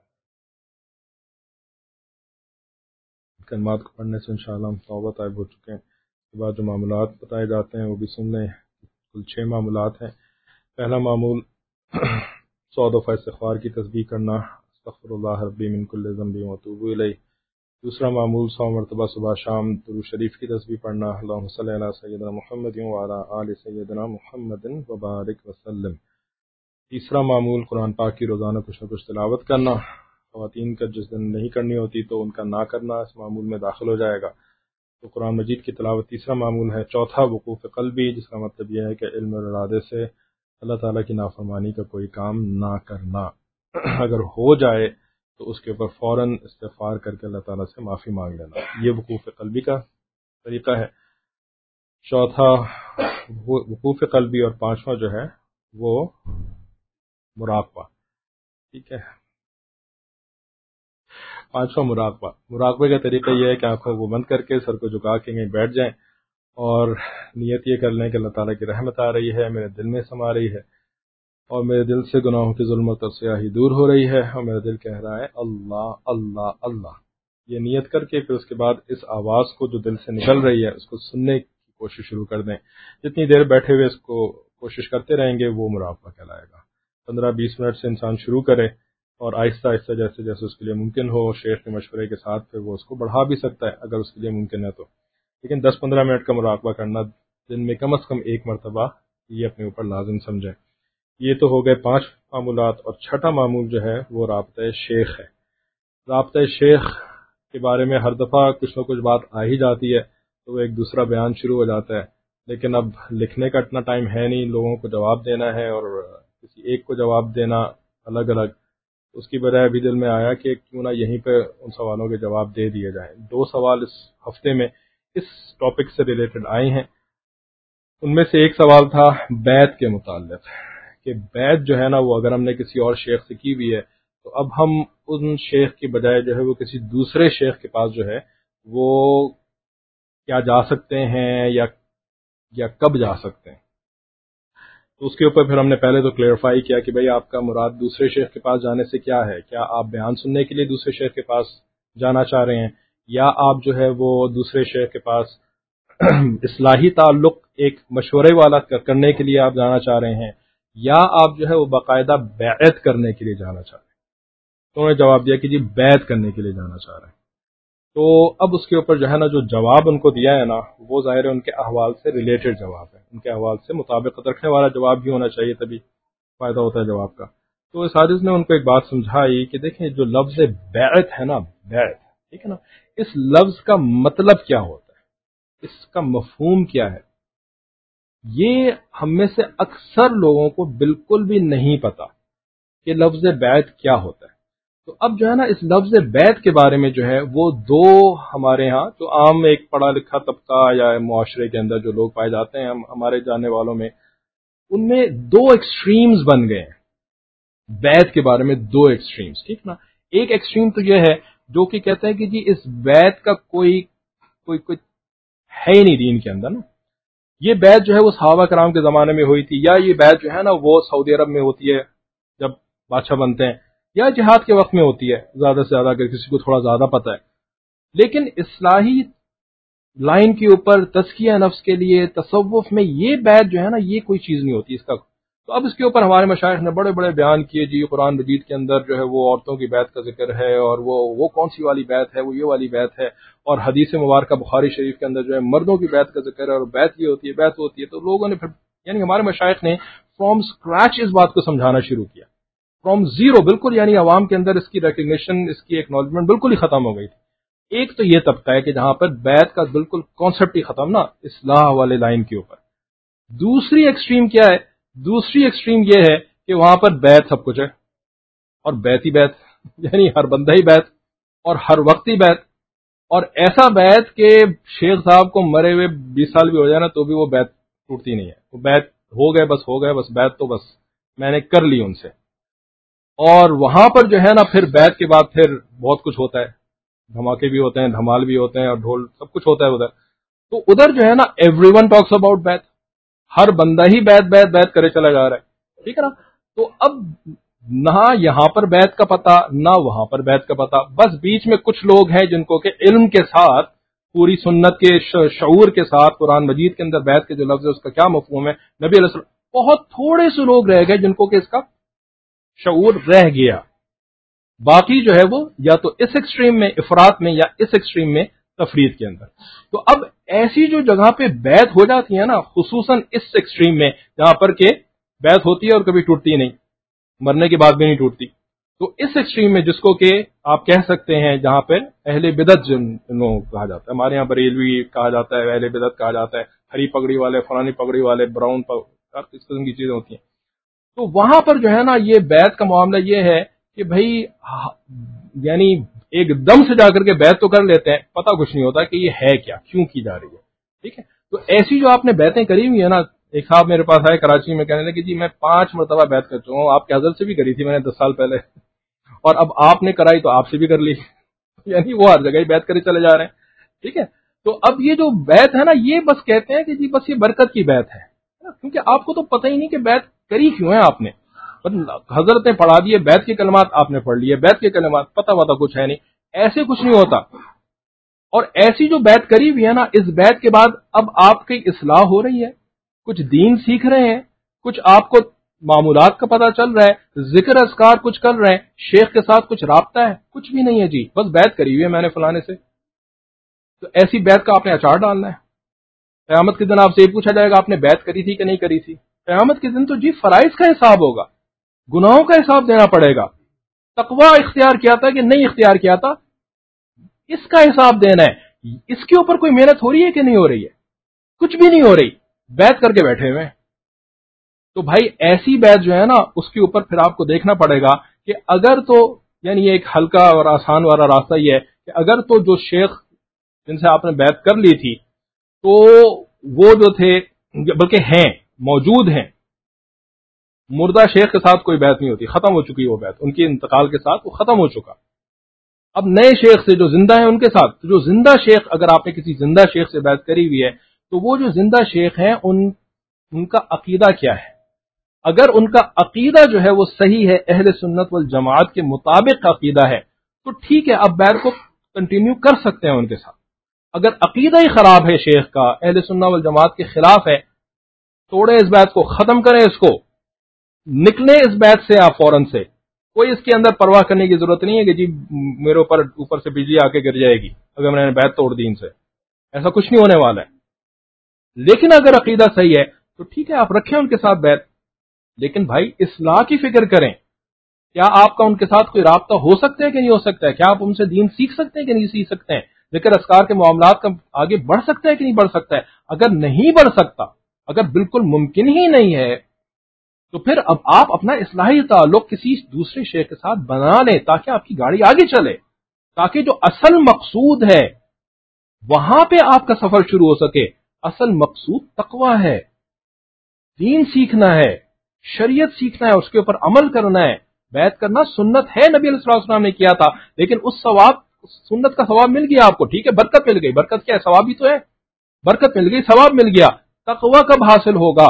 کلمات کو پڑھنے سے انشاءاللہ ہم توبہ طائب ہو چکے ہیں. اس کے بعد جو معمولات بتائے جاتے ہیں وہ بھی سن لیں. کل چھ معمولات ہیں. پہلا معمول سو دفعہ استغفار کی تسبیح کرنا، استغفر اللہ ربی من کل ذنب واتوب الیہ. دوسرا معمول سو مرتبہ صبح شام درود شریف کی تسبیح پڑھنا، اللہم صلی علی سیدنا محمد وعلی آل سیدنا محمد وبارک وسلم. تیسرا معمول قرآن پاک کی روزانہ کچھ نہ کچھ تلاوت کرنا. خواتین کا جس دن نہیں کرنی ہوتی تو ان کا نہ کرنا اس معمول میں داخل ہو جائے گا. تو قرآن مجید کی تلاوت تیسرا معمول ہے. چوتھا وقوف قلبی، جس کا مطلب یہ ہے کہ علم اور ارادے سے اللہ تعالیٰ کی نافرمانی کا کوئی کام نہ کرنا. اگر ہو جائے تو اس کے اوپر فوراً استغفار کر کے اللہ تعالیٰ سے معافی مانگ لینا. یہ وقوف قلبی کا طریقہ ہے. چوتھا وقوف قلبی، اور پانچواں جو ہے وہ مراقبہ. ٹھیک ہے، پانچواں مراقبہ. مراقبے کا طریقہ یہ ہے کہ آنکھوں کو بند کر کے سر کو جھکا کے کہیں بیٹھ جائیں اور نیت یہ کر لیں کہ اللہ تعالیٰ کی رحمت آ رہی ہے، میرے دل میں سما رہی ہے اور میرے دل سے گناہوں کی ظلمت اور سیاہی دور ہو رہی ہے اور میرا دل کہہ رہا ہے اللہ اللہ اللہ. یہ نیت کر کے پھر اس کے بعد اس آواز کو جو دل سے نکل رہی ہے اس کو سننے کی کوشش شروع کر دیں. جتنی دیر بیٹھے ہوئے اس کو کوشش کرتے رہیں گے وہ مراقبہ کہلائے گا. پندرہ بیس منٹ سے انسان شروع کرے اور آہستہ آہستہ جیسے جیسے اس کے لیے ممکن ہو شیخ کے مشورے کے ساتھ پھر وہ اس کو بڑھا بھی سکتا ہے اگر اس کے لیے ممکن ہے تو. لیکن دس پندرہ منٹ کا مراقبہ کرنا دن میں کم از کم ایک مرتبہ یہ اپنے اوپر لازم سمجھیں. یہ تو ہو گئے پانچ معمولات. اور چھٹا معمول جو ہے وہ رابطہ شیخ ہے. رابطہ شیخ کے بارے میں ہر دفعہ کچھ نہ کچھ بات آ ہی جاتی ہے تو وہ ایک دوسرا بیان شروع ہو جاتا ہے. لیکن اب لکھنے کا اتنا ٹائم ہے نہیں، لوگوں کو جواب دینا ہے اور کسی ایک کو جواب دینا الگ الگ. اس کی بجائے ابھی دل میں آیا کہ کیوں نہ یہیں پہ ان سوالوں کے جواب دے دیے جائیں. دو سوال اس ہفتے میں اس ٹاپک سے ریلیٹڈ آئے ہیں. ان میں سے ایک سوال تھا بیعت کے متعلق کہ بیعت جو ہے نا وہ اگر ہم نے کسی اور شیخ سے کی ہوئی ہے تو اب ہم ان شیخ کی بجائے جو ہے وہ کسی دوسرے شیخ کے پاس جو ہے وہ کیا جا سکتے ہیں یا یا کب جا سکتے ہیں. تو اس کے اوپر پھر ہم نے پہلے تو کلیئرفائی کیا کہ بھئی آپ کا مراد دوسرے شیخ کے پاس جانے سے کیا ہے. کیا آپ بیان سننے کے لیے دوسرے شیخ کے پاس جانا چاہ رہے ہیں یا آپ جو ہے وہ دوسرے شیخ کے پاس اصلاحی تعلق ایک مشورے والا کرنے کے لیے آپ جانا چاہ رہے ہیں یا آپ جو ہے وہ باقاعدہ بیعت کرنے کے لیے جانا چاہ رہے ہیں. تو انہوں نے جواب دیا کہ جی بیعت کرنے کے لیے جانا چاہ رہے ہیں. تو اب اس کے اوپر جو ہے نا جو جواب ان کو دیا ہے نا وہ ظاہر ہے ان کے احوال سے ریلیٹڈ جواب ہے، ان کے احوال سے مطابقت رکھنے والا جواب بھی ہونا چاہیے تبھی فائدہ ہوتا ہے جواب کا. تو اس حدیث نے ان کو ایک بات سمجھائی کہ دیکھیں جو لفظ بیعت ہے نا، بیعت ٹھیک ہے نا، اس لفظ کا مطلب کیا ہوتا ہے، اس کا مفہوم کیا ہے. یہ ہم میں سے اکثر لوگوں کو بالکل بھی نہیں پتا کہ لفظ بیعت کیا ہوتا ہے. تو اب جو ہے نا اس لفظ بیعت کے بارے میں جو ہے وہ دو ہمارے ہاں جو عام ایک پڑھا لکھا طبقہ یا معاشرے کے اندر جو لوگ پائے جاتے ہیں ہم ہمارے جاننے والوں میں، ان میں دو ایکسٹریمز بن گئے ہیں بیعت کے بارے میں. دو ایکسٹریمز ٹھیک نا. ایک ایکسٹریم تو یہ ہے جو کہ کہتے ہیں کہ جی اس بیعت کا کوئی کوئی کوئی ہے ہی نہیں دین کے اندر نا. یہ بیعت جو ہے وہ صحابہ کرام کے زمانے میں ہوئی تھی یا یہ بیعت جو ہے نا وہ سعودی عرب میں ہوتی ہے جب بادشاہ بنتے ہیں یا جہاد کے وقت میں ہوتی ہے زیادہ سے زیادہ اگر کسی کو تھوڑا زیادہ پتہ ہے. لیکن اصلاحی لائن کے اوپر تزکیہ نفس کے لیے تصوف میں یہ بیعت جو ہے نا یہ کوئی چیز نہیں ہوتی اس کا. تو اب اس کے اوپر ہمارے مشائخ نے بڑے بڑے بیان کیے جی قرآن مجید کے اندر جو ہے وہ عورتوں کی بیعت کا ذکر ہے اور وہ وہ کون سی والی بیعت ہے، وہ یہ والی بیعت ہے. اور حدیث مبارکہ بخاری شریف کے اندر جو ہے مردوں کی بیعت کا ذکر ہے اور بیعت یہ ہوتی ہے بیعت ہوتی ہے. تو لوگوں نے پھر یعنی ہمارے مشائخ نے فرام اسکریچ اس بات کو سمجھانا شروع کیا فرام زیرو بالکل، یعنی عوام کے اندر اس کی ریکگنیشن، اس کی ایکنالجمنٹ بالکل ہی ختم ہو گئی تھی. ایک تو یہ طبقہ ہے کہ جہاں پر بیعت کا بالکل کانسیپٹ ہی ختم نا اصلاح والے لائن کے اوپر. دوسری ایکسٹریم کیا ہے؟ دوسری ایکسٹریم یہ ہے کہ وہاں پر بیعت سب کچھ ہے اور بیعت ہی بیعت، یعنی ہر بندہ ہی بیعت اور ہر وقت ہی بیعت، اور ایسا بیعت کہ شیخ صاحب کو مرے ہوئے بیس سال بھی ہو جائے نا تو بھی وہ بیعت ٹوٹتی نہیں ہے. وہ بیعت ہو گئے بس ہو گئے بس، بیعت تو بس میں نے کر لی ان سے. اور وہاں پر جو ہے نا پھر بیعت کے بعد پھر بہت کچھ ہوتا ہے، دھماکے بھی ہوتے ہیں، دھمال بھی ہوتے ہیں اور ڈھول سب کچھ ہوتا ہے ادھر. تو ادھر جو ہے نا ایوری ون ٹاکس اباؤٹ بیعت، ہر بندہ ہی بیعت بیعت بیعت کرے چلا جا رہا ہے. ٹھیک ہے نا؟ تو اب نہ یہاں پر بیعت کا پتہ نہ وہاں پر بیعت کا پتہ، بس بیچ میں کچھ لوگ ہیں جن کو کہ علم کے ساتھ، پوری سنت کے شعور کے ساتھ، قرآن مجید کے اندر بیعت کے جو لفظ ہے اس کا کیا مفہوم ہے، نبی علیہ السلام، بہت تھوڑے سے لوگ رہ گئے جن کو کہ اس کا شعور رہ گیا. باقی جو ہے وہ یا تو اس ایکسٹریم میں افراط میں یا اس ایکسٹریم میں تفرید کے اندر. تو اب ایسی جو جگہ پہ بیعت ہو جاتی ہے نا، خصوصاً اس ایکسٹریم میں جہاں پر کہ بیعت ہوتی ہے اور کبھی ٹوٹتی نہیں، مرنے کے بعد بھی نہیں ٹوٹتی. تو اس ایکسٹریم میں جس کو کہ آپ کہہ سکتے ہیں جہاں پہ اہل بدعت جن لوگوں کو کہا جاتا ہے، ہمارے یہاں بریلوی کہا جاتا ہے، اہل بدعت کہا جاتا ہے، ہری پگڑی والے، فلانی پگڑی والے، براؤن پگڑی، اس قسم کی چیزیں ہوتی ہیں. تو وہاں پر جو ہے نا یہ بیعت کا معاملہ یہ ہے کہ بھائی یعنی ایک دم سے جا کر کے بیعت تو کر لیتے ہیں، پتہ کچھ نہیں ہوتا کہ یہ ہے کیا، کیوں کی جا رہی ہے. ٹھیک ہے؟ تو ایسی جو آپ نے بیعتیں کری ہوئی ہے نا، ایک صاحب میرے پاس آئے کراچی میں، کہنے لگے کہ جی میں پانچ مرتبہ بیعت کر چکا ہوں، آپ کے حضرت سے بھی کری تھی میں نے دس سال پہلے، اور اب آپ نے کرائی تو آپ سے بھی کر لی. یعنی وہ ہر جگہ ہی بیعت کرے چلے جا رہے ہیں. ٹھیک ہے؟ تو اب یہ جو بیعت ہے نا، یہ بس کہتے ہیں کہ جی بس یہ برکت کی بیعت ہے، کیونکہ آپ کو تو پتہ ہی نہیں کہ بیعت کری کیوں ہے آپ نے. حضرت نے پڑھا دیے، بیعت کے کلمات آپ نے پڑھ لیے، بیعت کے کلمات پتہ وتہ کچھ ہے نہیں، ایسے کچھ نہیں ہوتا. اور ایسی جو بیعت کری ہوئی ہے نا، اس بیعت کے بعد اب آپ کی اصلاح ہو رہی ہے، کچھ دین سیکھ رہے ہیں، کچھ آپ کو معمولات کا پتہ چل رہا ہے، ذکر اذکار کچھ کر رہے ہیں، شیخ کے ساتھ کچھ رابطہ ہے، کچھ بھی نہیں ہے جی، بس بیعت کری ہوئی ہے میں نے فلانے سے. تو ایسی بیعت کا آپ نے اچار ڈالنا ہے. قیامت کے دن آپ سے یہ پوچھا جائے گا آپ نے بیعت کری تھی کہ نہیں کری تھی. قیامت کے دن تو جی فرائض کا حساب ہوگا، گناہوں کا حساب دینا پڑے گا. تقوی اختیار کیا تھا کہ نہیں اختیار کیا تھا، اس کا حساب دینا ہے. اس کے اوپر کوئی محنت ہو رہی ہے کہ نہیں ہو رہی ہے؟ کچھ بھی نہیں ہو رہی، بیعت کر کے بیٹھے ہوئے. تو بھائی ایسی بیعت جو ہے نا اس کے اوپر پھر آپ کو دیکھنا پڑے گا کہ اگر تو یعنی ایک ہلکا اور آسان والا راستہ یہ ہے کہ اگر تو جو شیخ جن سے آپ نے بیعت کر لی تھی تو وہ جو تھے بلکہ ہیں موجود ہیں، مردہ شیخ کے ساتھ کوئی بیعت نہیں ہوتی، ختم ہو چکی وہ بیعت، ان کے انتقال کے ساتھ وہ ختم ہو چکا. اب نئے شیخ سے جو زندہ ہیں ان کے ساتھ، جو زندہ شیخ اگر آپ نے کسی زندہ شیخ سے بیعت کری ہوئی ہے تو وہ جو زندہ شیخ ہیں ان ان کا عقیدہ کیا ہے. اگر ان کا عقیدہ جو ہے وہ صحیح ہے، اہل سنت والجماعت کے مطابق عقیدہ ہے تو ٹھیک ہے، اب بیعت کو کنٹینیو کر سکتے ہیں ان کے ساتھ. اگر عقیدہ ہی خراب ہے شیخ کا، اہل سنت والجماعت کے خلاف ہے، توڑیں اس بیعت کو، ختم کریں اس کو، نکلیں اس بیعت سے آپ فوراً سے. کوئی اس کے اندر پرواہ کرنے کی ضرورت نہیں ہے کہ جی میرے اوپر اوپر سے بجلی آ کے گر جائے گی اگر میں نے بیعت توڑ دی ان سے، ایسا کچھ نہیں ہونے والا ہے. لیکن اگر عقیدہ صحیح ہے تو ٹھیک ہے، آپ رکھیں ان کے ساتھ بیعت، لیکن بھائی اصلاح کی فکر کریں. کیا آپ کا ان کے ساتھ کوئی رابطہ ہو سکتا ہے کہ نہیں ہو سکتا ہے؟ کیا آپ ان سے دین سیکھ سکتے ہیں کہ نہیں سیکھ سکتے ہیں؟ ذکر اذکار کے معاملات کا آگے بڑھ سکتا ہے کہ نہیں بڑھ سکتا ہے؟ اگر نہیں بڑھ سکتا، اگر بالکل ممکن ہی نہیں ہے، تو پھر اب آپ اپنا اصلاحی تعلق کسی دوسرے شیخ کے ساتھ بنا لیں تاکہ آپ کی گاڑی آگے چلے، تاکہ جو اصل مقصود ہے وہاں پہ آپ کا سفر شروع ہو سکے. اصل مقصود تقوی ہے، دین سیکھنا ہے، شریعت سیکھنا ہے، اس کے اوپر عمل کرنا ہے. بیعت کرنا سنت ہے، نبی علیہ الصلوۃ والسلام نے کیا تھا، لیکن اس ثواب سنت کا ثواب مل گیا آپ کو، ٹھیک ہے، برکت مل گئی. برکت کیا ہے؟ ثواب ہی تو ہے. برکت مل گئی، ثواب مل گیا. تقوی کب حاصل ہوگا؟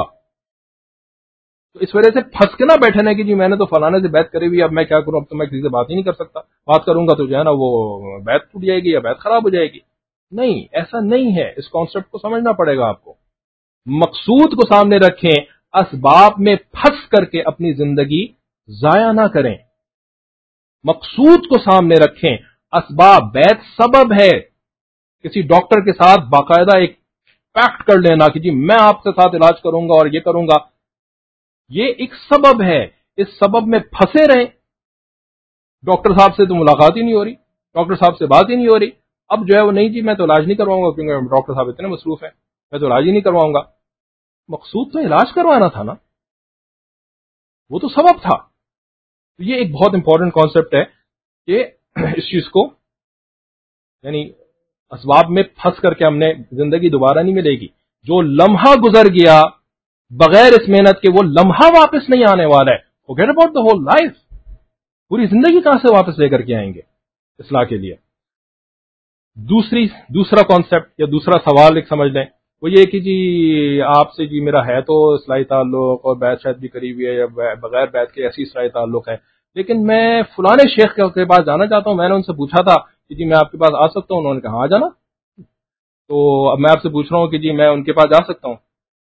تو اس وجہ سے پھنس کے نہ بیٹھے کہ جی میں نے تو فلانے سے بیعت کری ہوئی، اب میں کیا کروں، اب تو میں کسی سے بات ہی نہیں کر سکتا، بات کروں گا تو جو ہے نا وہ بیعت ٹوٹ جائے گی یا بیعت خراب ہو جائے گی. نہیں، ایسا نہیں ہے. اس کانسیپٹ کو سمجھنا پڑے گا آپ کو. مقصود کو سامنے رکھیں، اسباب میں پھنس کر کے اپنی زندگی ضائع نہ کریں. مقصود کو سامنے رکھیں. اسباب، بیعت سبب ہے. کسی ڈاکٹر کے ساتھ باقاعدہ ایک پیکٹ کر لینا کہ جی میں آپ کے ساتھ علاج کروں گا اور یہ کروں گا، یہ ایک سبب ہے. اس سبب میں پھنسے رہیں. ڈاکٹر صاحب سے تو ملاقات ہی نہیں ہو رہی, ڈاکٹر صاحب سے بات ہی نہیں ہو رہی. اب جو ہے وہ نہیں جی میں تو علاج نہیں کرواؤں گا کیونکہ ڈاکٹر صاحب اتنے مصروف ہیں, میں تو علاج ہی نہیں کرواؤں گا. مقصود تو علاج کروانا تھا نا, وہ تو سبب تھا. یہ ایک بہت امپورٹنٹ کانسیپٹ ہے کہ اس چیز کو یعنی اسباب میں پھنس کر کے ہم نے زندگی دوبارہ نہیں ملے گی. جو لمحہ گزر گیا بغیر اس محنت کے وہ لمحہ واپس نہیں آنے والا ہے. forget about the whole life. پوری زندگی کہاں سے واپس لے کر کے آئیں گے اصلاح کے لیے. دوسری دوسرا کانسیپٹ یا دوسرا سوال ایک سمجھ لیں, وہ یہ کہ جی آپ سے جی میرا ہے تو اصلاحی تعلق اور بیعت شاید بھی قریبی ہے یا بغیر بیعت کے ایسی اصلاحی تعلق ہے, لیکن میں فلاں شیخ کے پاس جانا چاہتا ہوں. میں نے ان سے پوچھا تھا کہ جی میں آپ کے پاس آ سکتا ہوں, انہوں نے کہا آ جانا. تو اب میں آپ سے پوچھ رہا ہوں کہ جی میں ان کے پاس جا سکتا ہوں.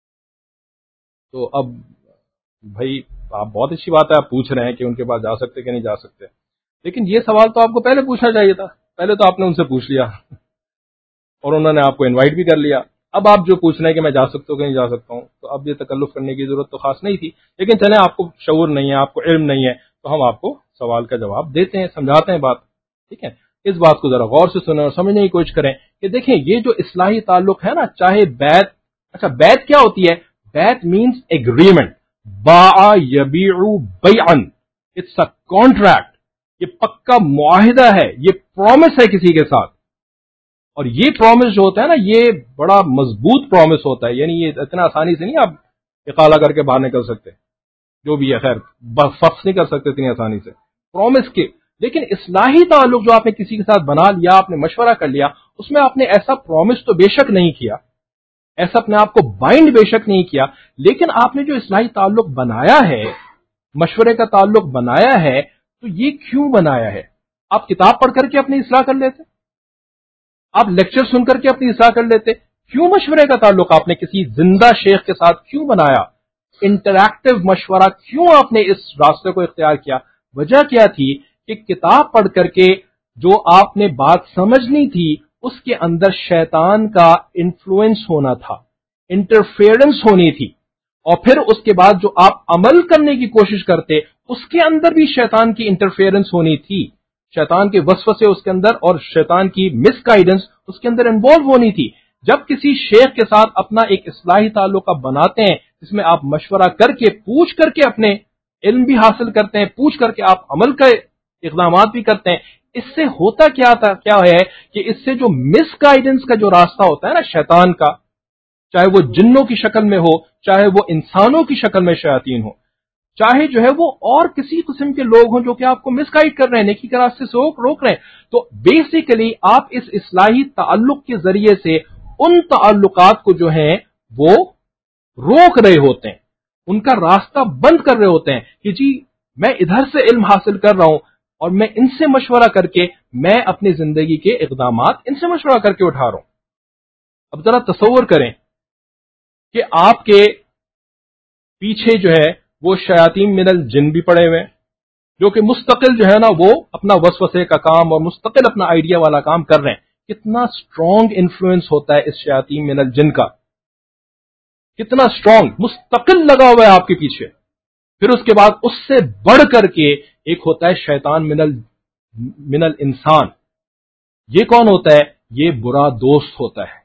تو اب بھائی آپ بہت اچھی بات ہے آپ پوچھ رہے ہیں کہ ان کے پاس جا سکتے کہ نہیں جا سکتے, لیکن یہ سوال تو آپ کو پہلے پوچھنا چاہیے تھا. پہلے تو آپ نے ان سے پوچھ لیا اور انہوں نے آپ کو انوائٹ بھی کر لیا. اب آپ جو پوچھ رہے ہیں کہ میں جا سکتا ہوں کہ نہیں جا سکتا ہوں, تو اب یہ تکلف کرنے کی ضرورت تو خاص نہیں تھی. لیکن چلیں آپ کو شعور نہیں ہے, آپ کو علم نہیں ہے, تو ہم آپ کو سوال کا جواب دیتے ہیں, سمجھاتے ہیں بات. ٹھیک ہے, اس بات کو ذرا غور سے سنیں اور سمجھنے کی کوشش کریں کہ دیکھیں یہ جو اصلاحی تعلق ہے نا, چاہے بیعت, اچھا بیعت کیا ہوتی ہے؟ بیعت مینز ایگریمنٹ. باع یبیع بیعا, اٹس اے کانٹریکٹ. یہ پکا معاہدہ ہے, یہ پرومس ہے کسی کے ساتھ. اور یہ پرومس جو ہوتا ہے نا یہ بڑا مضبوط پرومس ہوتا ہے, یعنی یہ اتنا آسانی سے نہیں آپ اقالہ کر کے باہر نکل سکتے, جو بھی ہے خیر فخص نہیں کر سکتے اتنی آسانی سے پرومس کے. لیکن اصلاحی تعلق جو آپ نے کسی کے ساتھ بنا لیا, آپ نے مشورہ کر لیا, اس میں آپ نے ایسا پرومس تو بے شک نہیں کیا, ایسا اپنے آپ کو بائنڈ بے شک نہیں کیا, لیکن آپ نے جو اصلاحی تعلق بنایا ہے, مشورے کا تعلق بنایا ہے, تو یہ کیوں بنایا ہے؟ آپ کتاب پڑھ کر کے اپنی اصلاح کر لیتے, آپ لیکچر سن کر کے اپنی اصلاح کر لیتے. کیوں مشورے کا تعلق آپ نے کسی زندہ شیخ کے ساتھ کیوں بنایا؟ انٹریکٹیو مشورہ کیوں آپ نے اس راستے کو اختیار کیا؟ وجہ کیا تھی کہ کتاب پڑھ کر کے جو آپ نے بات سمجھنی تھی اس کے اندر شیطان کا انفلوئنس ہونا تھا, انٹرفیئرنس ہونی تھی, اور پھر اس کے بعد جو آپ عمل کرنے کی کوشش کرتے اس کے اندر بھی شیطان کی انٹرفیئرنس ہونی تھی, شیطان کے وسوسے اس کے اندر اور شیطان کی مس گائیڈنس اس کے اندر انوالو ہونی تھی. جب کسی شیخ کے ساتھ اپنا ایک اصلاحی تعلق آپ بناتے ہیں جس میں آپ مشورہ کر کے پوچھ کر کے اپنے علم بھی حاصل کرتے ہیں, پوچھ کر کے آپ عمل کا اقدامات بھی کرتے ہیں, اس سے ہوتا کیا تھا کیا ہے کہ اس سے جو مس گائیڈنس کا جو راستہ ہوتا ہے نا شیطان کا, چاہے وہ جنوں کی شکل میں ہو, چاہے وہ انسانوں کی شکل میں شیاطین ہو, چاہے جو ہے وہ اور کسی قسم کے لوگ ہوں جو کہ آپ کو مس گائیڈ کر رہے ہیں, نیکی کے راستے سے روک رہے ہیں, تو بیسیکلی آپ اس اصلاحی تعلق کے ذریعے سے ان تعلقات کو جو ہیں وہ روک رہے ہوتے ہیں, ان کا راستہ بند کر رہے ہوتے ہیں کہ جی میں ادھر سے علم حاصل کر رہا ہوں اور میں ان سے مشورہ کر کے میں اپنی زندگی کے اقدامات ان سے مشورہ کر کے اٹھا رہا ہوں. اب ذرا تصور کریں کہ آپ کے پیچھے جو ہے وہ شیاطین من الجن بھی پڑے ہوئے ہیں جو کہ مستقل جو ہے نا وہ اپنا وسوسے کا کام اور مستقل اپنا آئیڈیا والا کام کر رہے ہیں. کتنا سٹرونگ انفلوئنس ہوتا ہے اس شیاطین من الجن کا, کتنا سٹرونگ, مستقل لگا ہوا ہے آپ کے پیچھے. پھر اس کے بعد اس سے بڑھ کر کے ایک ہوتا ہے شیطان من ال من الانسان. یہ کون ہوتا ہے؟ یہ برا دوست ہوتا ہے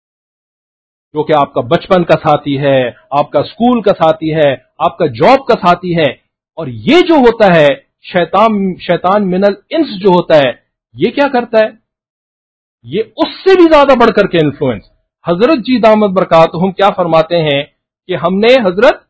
جو کہ آپ کا بچپن کا ساتھی ہے, آپ کا اسکول کا ساتھی ہے, آپ کا جاب کا ساتھی ہے. اور یہ جو ہوتا ہے شیطان شیطان من الانس جو ہوتا ہے, یہ کیا کرتا ہے؟ یہ اس سے بھی زیادہ بڑھ کر کے انفلوئنس. حضرت جی دامت برکاتہم کیا فرماتے ہیں کہ ہم نے حضرت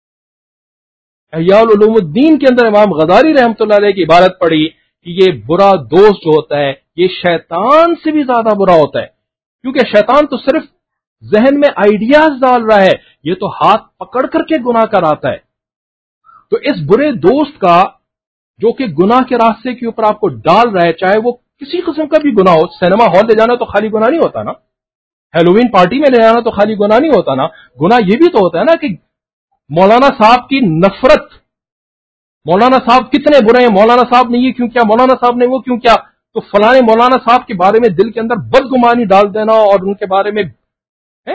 احیاء العلوم الدین کے اندر امام غزالی رحمۃ اللہ علیہ کی عبارت پڑھی کہ یہ برا دوست جو ہوتا ہے یہ شیطان سے بھی زیادہ برا ہوتا ہے, کیونکہ شیطان تو صرف ذہن میں آئیڈیاز ڈال رہا ہے, یہ تو ہاتھ پکڑ کر کے گناہ کراتا ہے. تو اس برے دوست کا جو کہ گناہ کے راستے کے اوپر آپ کو ڈال رہا ہے, چاہے وہ کسی قسم کا بھی گناہ ہو, سینما ہال لے جانا تو خالی گناہ نہیں ہوتا نا, ہیلووین پارٹی میں لے جانا تو خالی گناہ نہیں ہوتا نا, گناہ یہ بھی تو ہوتا ہے نا کہ مولانا صاحب کی نفرت, مولانا صاحب کتنے برے ہیں, مولانا صاحب نے یہ کیوں کیا, مولانا صاحب نے وہ کیوں کیا, تو فلاں مولانا صاحب کے بارے میں دل کے اندر بدگمانی ڈال دینا اور ان کے بارے میں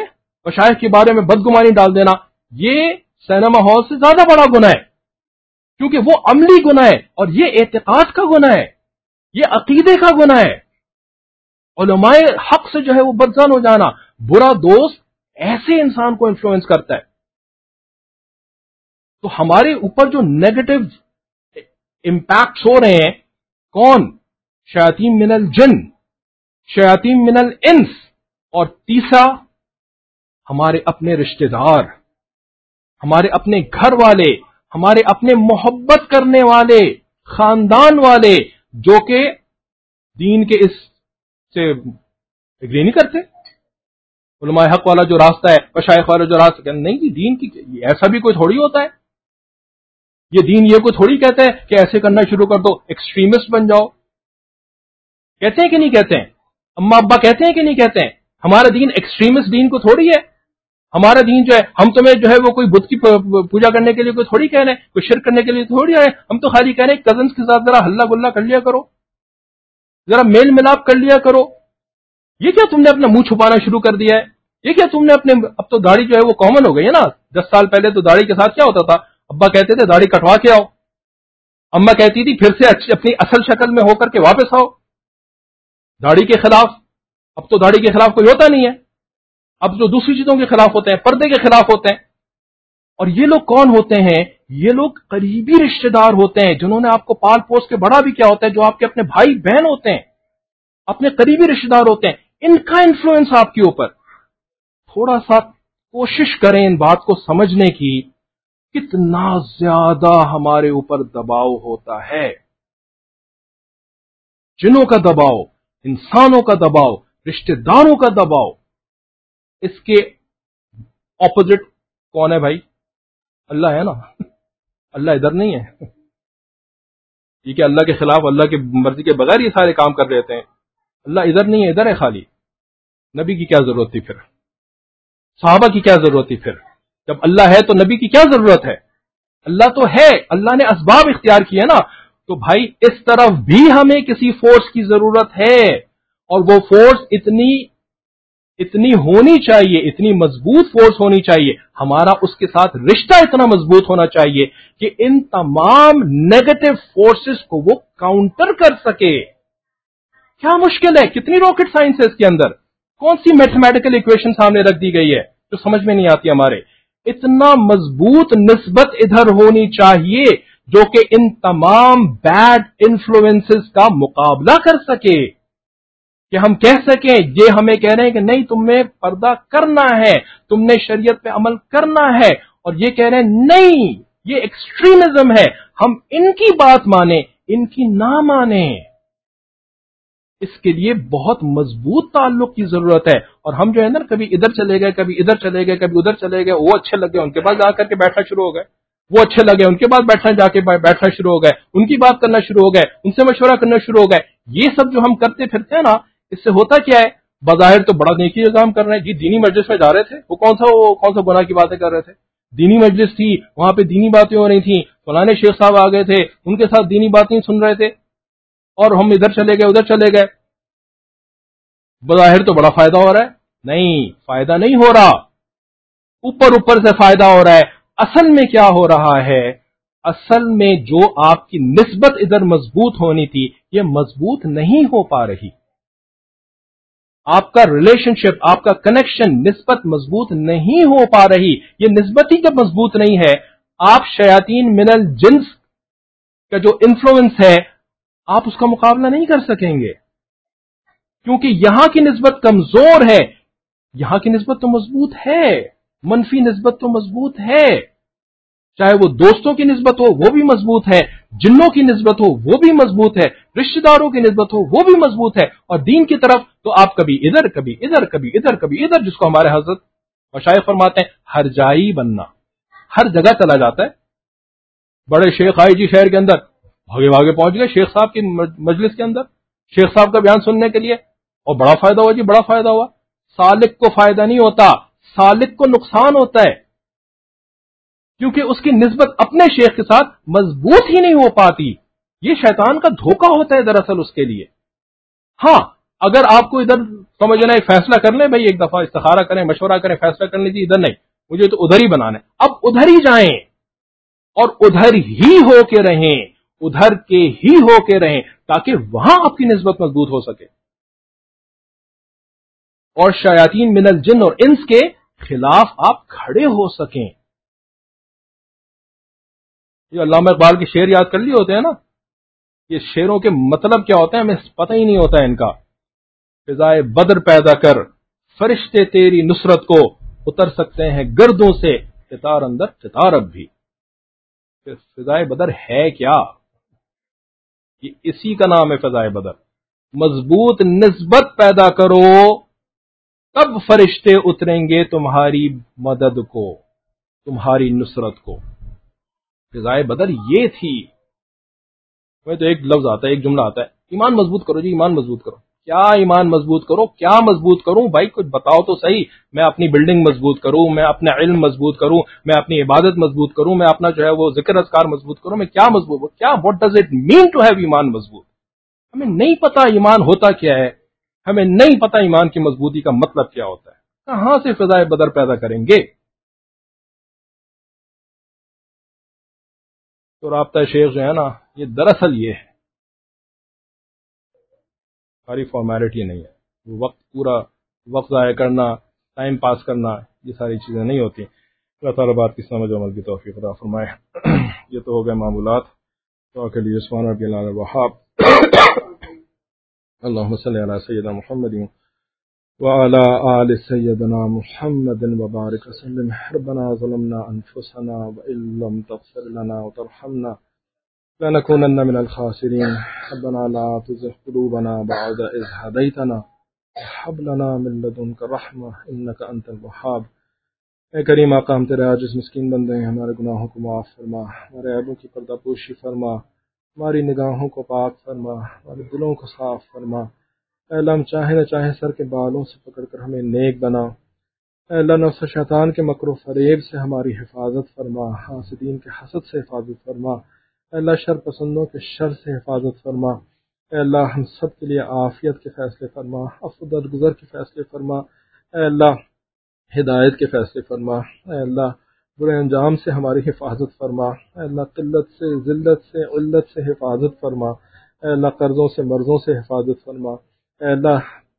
مشائخ کے بارے میں بدگمانی ڈال دینا, یہ سینما ہال سے زیادہ بڑا گناہ ہے. کیونکہ وہ عملی گناہ ہے اور یہ اعتقاد کا گناہ ہے، یہ عقیدے کا گناہ ہے۔ علماء حق سے جو ہے وہ بدظن ہو جانا، برا دوست ایسے انسان کو انفلوئنس کرتا ہے۔ تو ہمارے اوپر جو نیگیٹو امپیکٹس ہو رہے ہیں، کون؟ شیاطین من الجن، شیاطین من الانس، اور تیسرا ہمارے اپنے رشتہ دار، ہمارے اپنے گھر والے، ہمارے اپنے محبت کرنے والے خاندان والے، جو کہ دین کے اس سے اگری نہیں کرتے۔ علماء حق والا جو راستہ ہے، مشائخ والا جو راستہ ہے، نہیں جی، دین کی ایسا بھی کوئی تھوڑی ہوتا ہے، یہ دین یہ کوئی تھوڑی کہتا ہے کہ ایسے کرنا شروع کر دو، ایکسٹریمسٹ بن جاؤ۔ کہتے ہیں کہ نہیں کہتے ہیں؟ اما ابا کہتے ہیں کہ نہیں کہتے ہیں؟ ہمارا دین ایکسٹریمسٹ دین کو تھوڑی ہے۔ ہمارا دین جو ہے، ہم تمہیں جو ہے وہ کوئی بت کی پوجا کرنے کے لیے کوئی تھوڑی کہہ رہے ہیں، کوئی شرک کرنے کے لیے تھوڑی آئے، ہم تو خالی کہہ رہے ہیں کزنس کے ساتھ ذرا ہلا گلا کر لیا کرو، ذرا میل ملاپ کر لیا کرو۔ یہ کیا تم نے اپنا منہ چھپانا شروع کر دیا ہے؟ یہ کیا تم نے اپنے، اب تو داڑھی جو ہے وہ کامن ہو گئی ہے نا۔ دس سال پہلے تو داڑھی کے ساتھ کیا ہوتا تھا؟ ابا کہتے تھے داڑھی کٹوا کے آؤ، اما کہتی تھی پھر سے اپنی اصل شکل میں ہو کر کے واپس آؤ داڑھی کے خلاف۔ اب تو داڑھی کے خلاف کوئی ہوتا نہیں ہے، اب جو دوسری چیزوں کے خلاف ہوتے ہیں، پردے کے خلاف ہوتے ہیں۔ اور یہ لوگ کون ہوتے ہیں؟ یہ لوگ قریبی رشتہ دار ہوتے ہیں، جنہوں نے آپ کو پال پوس کے بڑا بھی کیا ہوتا ہے، جو آپ کے اپنے بھائی بہن ہوتے ہیں، اپنے قریبی رشتہ دار ہوتے ہیں۔ ان کا انفلوئنس آپ کے اوپر، تھوڑا سا کوشش کریں ان بات کو سمجھنے کی، کتنا زیادہ ہمارے اوپر دباؤ ہوتا ہے، جنوں کا دباؤ، انسانوں کا دباؤ، رشتہ داروں کا دباؤ۔ اس کے اپوزٹ کون ہے بھائی؟ اللہ ہے نا۔ اللہ ادھر نہیں ہے، یہ کہ اللہ کے خلاف، اللہ کی مرضی کے بغیر یہ سارے کام کر رہے ہیں۔ اللہ ادھر نہیں ہے، ادھر ہے خالی۔ نبی کی کیا ضرورت تھی پھر؟ صحابہ کی کیا ضرورت تھی پھر؟ جب اللہ ہے تو نبی کی کیا ضرورت ہے؟ اللہ تو ہے، اللہ نے اسباب اختیار کیے نا۔ تو بھائی اس طرف بھی ہمیں کسی فورس کی ضرورت ہے، اور وہ فورس اتنی اتنی ہونی چاہیے، اتنی مضبوط فورس ہونی چاہیے، ہمارا اس کے ساتھ رشتہ اتنا مضبوط ہونا چاہیے کہ ان تمام نیگیٹو فورسز کو وہ کاؤنٹر کر سکے۔ کیا مشکل ہے؟ کتنی راکٹ سائنس ہے اس کے اندر؟ کون سی میتھمیٹیکل ایکویشن سامنے رکھ دی گئی ہے جو سمجھ میں نہیں آتی ہمارے؟ اتنا مضبوط نسبت ادھر ہونی چاہیے جو کہ ان تمام بیڈ انفلوئنسز کا مقابلہ کر سکے، کہ ہم کہہ سکیں، یہ ہمیں کہہ رہے ہیں کہ نہیں تم نے پردہ کرنا ہے، تم نے شریعت پہ عمل کرنا ہے، اور یہ کہہ رہے ہیں نہیں یہ ایکسٹریمزم ہے، ہم ان کی بات مانیں، ان کی نہ مانیں۔ اس کے لیے بہت مضبوط تعلق کی ضرورت ہے، اور ہم جو ہے نا کبھی ادھر چلے گئے، کبھی ادھر چلے گئے، کبھی ادھر چلے گئے، وہ اچھے لگے ان کے پاس جا کر کے بیٹھنا شروع ہو گئے، وہ اچھے لگے ان کے پاس بیٹھنا جا کے بیٹھنا شروع ہو گئے، ان کی بات کرنا شروع ہو گئے، ان سے مشورہ کرنا شروع ہو گئے۔ یہ سب جو ہم کرتے پھرتے ہیں نا، اس سے ہوتا کیا ہے؟ بظاہر تو بڑا نیکی کا کام کر رہے ہیں جی، دینی مجلس میں جا رہے تھے، وہ کون سا وہ کون سا گناہ کی باتیں کر رہے تھے؟ دینی مجلس تھی، وہاں پہ دینی باتیں ہو رہی تھیں، فلانے شیخ صاحب آ گئے تھے، ان کے ساتھ دینی باتیں سن رہے تھے، اور ہم ادھر چلے گئے ادھر چلے گئے۔ بظاہر تو بڑا فائدہ ہو رہا ہے، نہیں، فائدہ نہیں ہو رہا، اوپر اوپر سے فائدہ ہو رہا ہے۔ اصل میں کیا ہو رہا ہے؟ اصل میں جو آپ کی نسبت ادھر مضبوط ہونی تھی، یہ مضبوط نہیں ہو پا رہی۔ آپ کا ریلیشن شپ، آپ کا کنیکشن، نسبت مضبوط نہیں ہو پا رہی۔ یہ نسبت ہی جب مضبوط نہیں ہے، آپ شیاطین من الجنس کا جو انفلوئنس ہے، آپ اس کا مقابلہ نہیں کر سکیں گے، کیونکہ یہاں کی نسبت کمزور ہے، یہاں کی نسبت تو مضبوط ہے، منفی نسبت تو مضبوط ہے، چاہے وہ دوستوں کی نسبت ہو وہ بھی مضبوط ہے، جنوں کی نسبت ہو وہ بھی مضبوط ہے، رشتہ داروں کی نسبت ہو وہ بھی مضبوط ہے، اور دین کی طرف تو آپ کبھی ادھر کبھی ادھر کبھی ادھر کبھی ادھر، جس کو ہمارے حضرت مشائخ فرماتے ہیں ہر جائی بننا، ہر جگہ چلا جاتا ہے۔ بڑے شیخ آئے جی شہر کے اندر، بھاگے بھاگے پہنچ گئے شیخ صاحب کی مجلس کے اندر، شیخ صاحب کا بیان سننے کے لیے، اور بڑا فائدہ ہوا جی، بڑا فائدہ ہوا۔ سالک کو فائدہ نہیں ہوتا، سالک کو نقصان ہوتا ہے، کیونکہ اس کی نسبت اپنے شیخ کے ساتھ مضبوط ہی نہیں ہو پاتی۔ یہ شیطان کا دھوکہ ہوتا ہے دراصل اس کے لیے۔ ہاں، اگر آپ کو ادھر سمجھنا ہے، فیصلہ کر لیں بھائی، ایک دفعہ استخارہ کریں، مشورہ کریں، فیصلہ کر لیجیے ادھر نہیں، مجھے تو ادھر ہی بنانا ہے، اب ادھر ہی جائیں، اور ادھر ہی ہو کے رہیں، ادھر کے ہی ہو کے رہیں، تاکہ وہاں آپ کی نسبت مضبوط ہو سکے، اور شیاطین من الجن اور انس کے خلاف آپ کھڑے ہو سکیں۔ یہ علامہ اقبال کے شعر یاد کر لیے ہوتے ہیں نا، یہ شعروں کے مطلب کیا ہوتے ہیں ہمیں پتہ ہی نہیں ہوتا ہے ان کا۔ فضائے بدر پیدا کر، فرشتے تیری نصرت کو، اتر سکتے ہیں گردوں سے ستار اندر ستار اب بھی۔ فضائے بدر ہے کیا؟ یہ اسی کا نام ہے فضائے بدر۔ مضبوط نسبت پیدا کرو، تب فرشتے اتریں گے تمہاری مدد کو، تمہاری نصرت کو۔ فضائے بدر یہ تھی۔ میں تو ایک لفظ آتا ہے، ایک جملہ آتا ہے، ایمان مضبوط کرو جی، ایمان مضبوط کرو۔ کیا ایمان مضبوط کرو؟ کیا مضبوط کروں بھائی؟ کچھ بتاؤ تو صحیح۔ میں اپنی بلڈنگ مضبوط کروں، میں اپنا علم مضبوط کروں، میں اپنی عبادت مضبوط کروں، میں اپنا جو ہے وہ ذکر اذکار مضبوط کروں، میں کیا مضبوط کیا what does it mean to have ایمان مضبوط؟ ہمیں نہیں پتا ایمان ہوتا کیا ہے، ہمیں نہیں پتا ایمان کی مضبوطی کا مطلب کیا ہوتا ہے، کہاں سے فضائے بدر پیدا کریں گے؟ تو رابطہ شیخ جو ہے نا، یہ دراصل یہ ہے، ساری فارمیلٹی نہیں ہے، وقت پورا وقت ضائع کرنا، ٹائم پاس کرنا، یہ ساری چیزیں نہیں ہوتی۔ اللہ تعالیٰ بات کی سمجھ عمل کی توفیق عطا فرمائے۔ یہ تو ہو گئے معمولات تو کے لیے سبحان ربی اللہ الوہاب۔ اللہم صلی علی سیدنا محمد وعلی آل سیدنا محمد وبارک وسلم۔ ربنا ظلمنا انفسنا وإن لم تغفر لنا وترحمنا لنكونن من الخاسرين۔ ربنا لا تزغ قلوبنا بعد إذ هديتنا وهب لنا من لدنك رحمة إنك أنت الوهاب۔ اے کریم آقا، ہم تیرے عاجز مسکین بندے ہیں، ہمارے گناہوں کو معاف فرما، ہمارے عیبوں کی پردہ پوشی فرما، ہماری نگاہوں کو پاک فرما، ہمارے دلوں کو صاف فرما۔ اے اللہ، ہم چاہیں نہ چاہیں سر کے بالوں سے پکڑ کر ہمیں نیک بنا۔ اے اللہ، نفس و شیطان کے مکر و فریب سے ہماری حفاظت فرما، حاسدین کے حسد سے حفاظت فرما۔ اے اللہ، شر پسندوں کے شر سے حفاظت فرما۔ اے اللہ، ہم سب کے لیے عافیت کے فیصلے فرما، عفو درگزر کے فیصلے فرما۔ اے اللہ، ہدایت کے فیصلے فرما۔ اے اللہ، برے انجام سے ہماری حفاظت فرما۔ اے اللہ، قلت سے، ذلت سے، علت سے حفاظت فرما۔ اے اللہ، قرضوں سے، مرضوں سے حفاظت فرما۔ اے اللہ،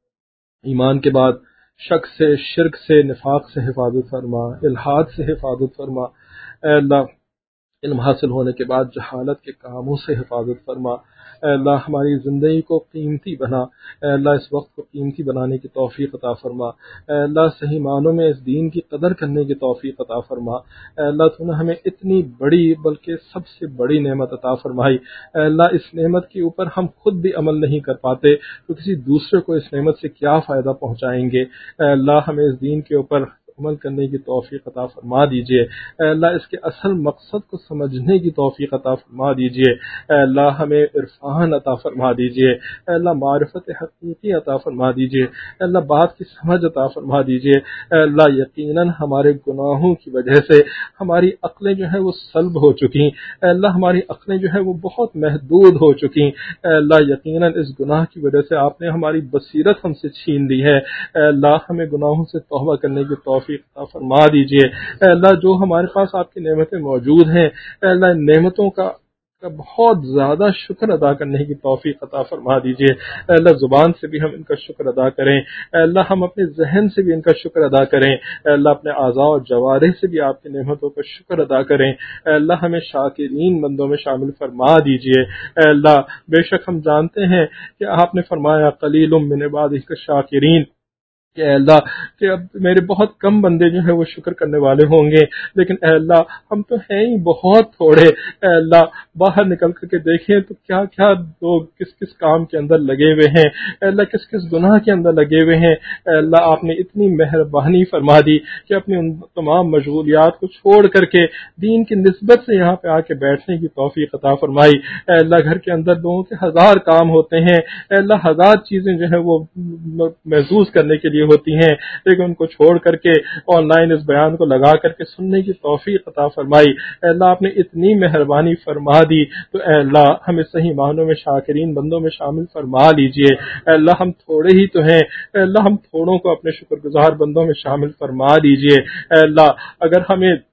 ایمان کے بعد شک سے، شرک سے، نفاق سے حفاظت فرما، الحاد سے حفاظت فرما۔ اے اللہ، علم حاصل ہونے کے بعد جہالت کے کاموں سے حفاظت فرما۔ اے اللہ، ہماری زندگی کو قیمتی بنا۔ اے اللہ، اس وقت کو قیمتی بنانے کی توفیق عطا فرما۔ اے اللہ، صحیح معنوں میں اس دین کی قدر کرنے کی توفیق عطا فرما۔ اے اللہ، تو نے ہمیں اتنی بڑی بلکہ سب سے بڑی نعمت عطا فرمائی۔ اے اللہ، اس نعمت کے اوپر ہم خود بھی عمل نہیں کر پاتے تو کسی دوسرے کو اس نعمت سے کیا فائدہ پہنچائیں گے۔ اے اللہ، ہمیں اس دین کے اوپر عمل کرنے کی توفیق عطا فرما دیجئے۔ اے اللہ، اس کے اصل مقصد کو سمجھنے کی توفیق عطا فرما دیجئے۔ اے اللہ، ہمیں عرفان عطا فرما دیجئے۔ اے اللہ، معرفت حقیقی عطا فرما دیجئے۔ اے اللہ، بات کی سمجھ عطا فرما دیجئے۔ اے اللہ، یقیناً ہمارے گناہوں کی وجہ سے ہماری عقلیں جو ہیں وہ سلب ہو چکی۔ اے اللہ، ہماری عقلیں جو ہیں وہ بہت محدود ہو چکی۔ اے اللہ، یقیناً اس گناہ کی وجہ سے آپ نے ہماری بصیرت ہم سے چھین لی ہے۔ اے اللہ، ہمیں گناہوں سے توبہ کرنے کی توفیق عطا فرما دیجئے۔ اے اللہ، جو ہمارے پاس آپ کی نعمتیں موجود ہیں، اے اللہ، ان نعمتوں کا کا بہت زیادہ شکر ادا کرنے کی توفیق عطا فرما دیجئے۔ اے اللہ، زبان سے بھی ہم ان کا شکر ادا کریں۔ اے اللہ، ہم اپنے ذہن سے بھی ان کا شکر ادا کریں۔ اے اللہ، اپنے اعضاء و جوارح سے بھی آپ کی نعمتوں کا شکر ادا کریں۔ اے اللہ، ہمیں شاکرین بندوں میں شامل فرما دیجئے۔ اے اللہ، بے شک ہم جانتے ہیں کہ آپ نے فرمایا قلیل من عبادک الشاکرین، کہ اے اللہ کہ اب میرے بہت کم بندے جو ہیں وہ شکر کرنے والے ہوں گے، لیکن اے اللہ ہم تو ہیں ہی بہت تھوڑے۔ اے اللہ، باہر نکل کر کے دیکھیں تو کیا کیا لوگ کس کس کام کے اندر لگے ہوئے ہیں، اے اللہ کس کس گناہ کے اندر لگے ہوئے ہیں۔ اے اللہ، آپ نے اتنی مہربانی فرما دی کہ اپنی ان تمام مشغولیات کو چھوڑ کر کے دین کی نسبت سے یہاں پہ آ کے بیٹھنے کی توفیق عطا فرمائی۔ اے اللہ، گھر کے اندر لوگوں کے ہزار کام ہوتے ہیں، اے اللہ ہزار چیزیں جو ہیں وہ محسوس کرنے کے لیے ہوتی ہیں، لیکن ان کو چھوڑ کر کے آن لائن اس بیان کو لگا کر کے سننے کی توفیق عطا فرمائی۔ اے اللہ، آپ نے اتنی مہربانی فرما دی تو اے اللہ ہمیں صحیح معنوں میں شاکرین بندوں میں شامل فرما لیجئے۔ اے اللہ، ہم تھوڑے ہی تو ہیں، اے اللہ ہم تھوڑوں کو اپنے شکر گزار بندوں میں شامل فرما دیجئے۔ اے اللہ، اگر ہمیں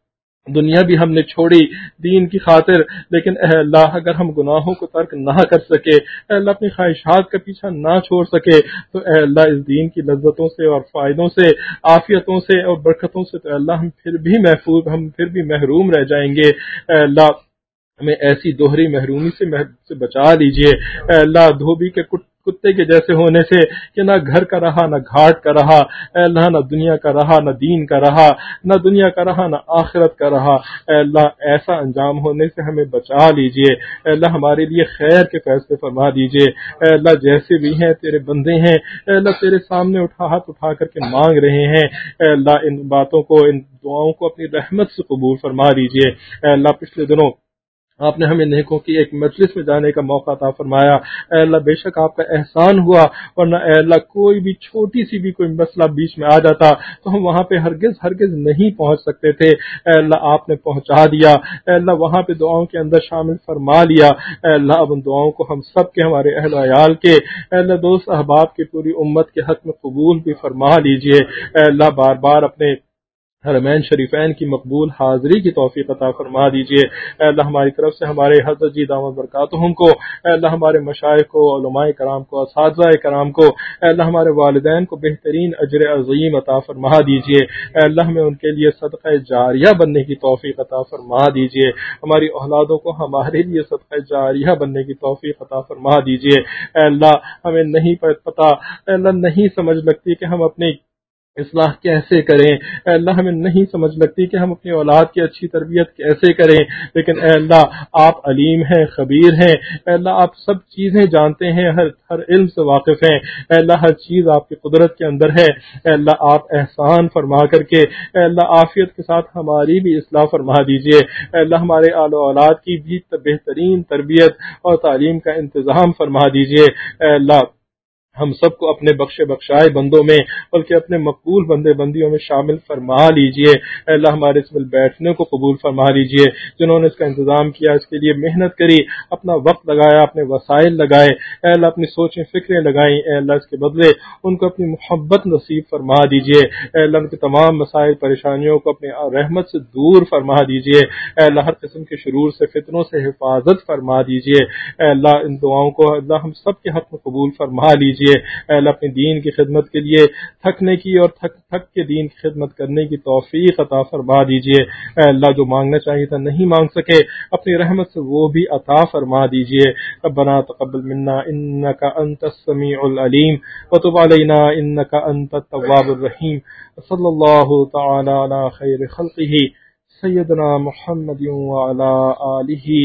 دنیا بھی ہم نے چھوڑی دین کی خاطر، لیکن اے اللہ اگر ہم گناہوں کو ترک نہ کر سکے، اے اللہ اپنی خواہشات کا پیچھا نہ چھوڑ سکے، تو اے اللہ اس دین کی لذتوں سے اور فائدوں سے، عافیتوں سے اور برکتوں سے تو اللہ ہم پھر بھی محفوظ، ہم پھر بھی محروم رہ جائیں گے۔ اے اللہ ہمیں ایسی دوہری محرومی سے سے بچا لیجئے۔ اے اللہ دھوبی کے کتے کے جیسے ہونے سے کہ نہ گھر کا رہا نہ گھاٹ کا رہا، اے اللہ نہ دنیا کا رہا نہ دین کا رہا، نہ دنیا کا رہا نہ آخرت کا رہا، اے اللہ ایسا انجام ہونے سے ہمیں بچا لیجئے۔ اے اللہ ہمارے لیے خیر کے فیصلے فرما دیجئے۔ اے اللہ جیسے بھی ہیں تیرے بندے ہیں، اے اللہ تیرے سامنے اٹھا ہاتھ اٹھا کر کے مانگ رہے ہیں، اے اللہ ان باتوں کو، ان دعاؤں کو اپنی رحمت سے قبول فرما دیجئے۔ اے اللہ پچھلے دنوں آپ نے ہمیں نیکوں کی ایک مجلس میں جانے کا موقع عطا فرمایا، اے اللہ بے شک آپ کا احسان ہوا، ورنہ اے اللہ کوئی بھی چھوٹی سی بھی کوئی مسئلہ بیچ میں آ جاتا تو ہم وہاں پہ ہرگز ہرگز نہیں پہنچ سکتے تھے، اے اللہ آپ نے پہنچا دیا، اے اللہ وہاں پہ دعاؤں کے اندر شامل فرما لیا۔ اے اللہ اب ان دعاؤں کو ہم سب کے، ہمارے اہل و عیال کے، اے اللہ دوست احباب کی پوری امت کے حق میں قبول بھی فرما لیجئے۔ اے اللہ بار بار اپنے حرمین شریفین کی مقبول حاضری کی توفیق عطا فرما دیجئے۔ اے اللہ ہماری طرف سے ہمارے حضرت جی دامت برکاتہم کو، اے اللہ ہمارے مشائخ کو، علماء کرام کو، اساتذہ کرام کو، اے اللہ ہمارے والدین کو بہترین اجر عظیم عطا فرما دیجئے۔ اے اللہ ہمیں ان کے لیے صدقہ جاریہ بننے کی توفیق عطا فرما دیجئے، ہماری اولادوں کو ہمارے لیے صدقہ جاریہ بننے کی توفیق عطا فرما دیجئے۔ اے اللہ ہمیں نہیں پتہ، اے اللہ نہیں سمجھ لگتی کہ ہم اپنی اصلاح کیسے کریں، اے اللہ ہمیں نہیں سمجھ لگتی کہ ہم اپنی اولاد کی اچھی تربیت کیسے کریں، لیکن اے اللہ آپ علیم ہیں، خبیر ہیں، اے اللہ آپ سب چیزیں جانتے ہیں، ہر ہر علم سے واقف ہیں، اے اللہ ہر چیز آپ کی قدرت کے اندر ہے۔ اے اللہ آپ احسان فرما کر کے، اے اللہ عافیت کے ساتھ ہماری بھی اصلاح فرما دیجئے۔ اے اللہ ہمارے آل و اولاد کی بھی بہترین تربیت اور تعلیم کا انتظام فرما دیجئے۔ اے اللہ ہم سب کو اپنے بخشے بخشائے بندوں میں، بلکہ اپنے مقبول بندے بندیوں میں شامل فرما لیجئے۔ اے اللہ ہمارے اس میں بیٹھنے کو قبول فرما لیجئے، جنہوں نے اس کا انتظام کیا، اس کے لیے محنت کری، اپنا وقت لگایا، اپنے وسائل لگائے، اے اللہ اپنی سوچیں فکریں لگائیں، اے اللہ اس کے بدلے ان کو اپنی محبت نصیب فرما دیجئے۔ اے اللہ ان کے تمام مسائل پریشانیوں کو اپنے رحمت سے دور فرما دیجئے۔ اے اللہ ہر قسم کے شرور سے، فتنوں سے حفاظت فرما دیجئے۔ اے اللہ ان دعاؤں کو اللہ ہم سب کے حق میں قبول فرما لیجئے۔ اے اللہ اپنے دین کی خدمت کے لیے تھکنے کی اور تھک تھک کے دین کی خدمت کرنے کی توفیق عطا فرما دیجئے۔ اے اللہ جو مانگنا چاہیے تھا نہیں مانگ سکے، اپنی رحمت سے وہ بھی عطا فرما دیجئے۔ ربنا تقبل منا انک انت السمیع العلیم وتب علینا انک انت التواب الرحیم، صلی اللہ تعالی علی خیر خلقہ سیدنا محمد وعلی آلہ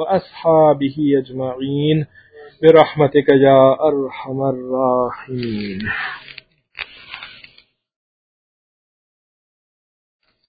واصحابہ اجمعین برحمتک یا ارحم الراحمین۔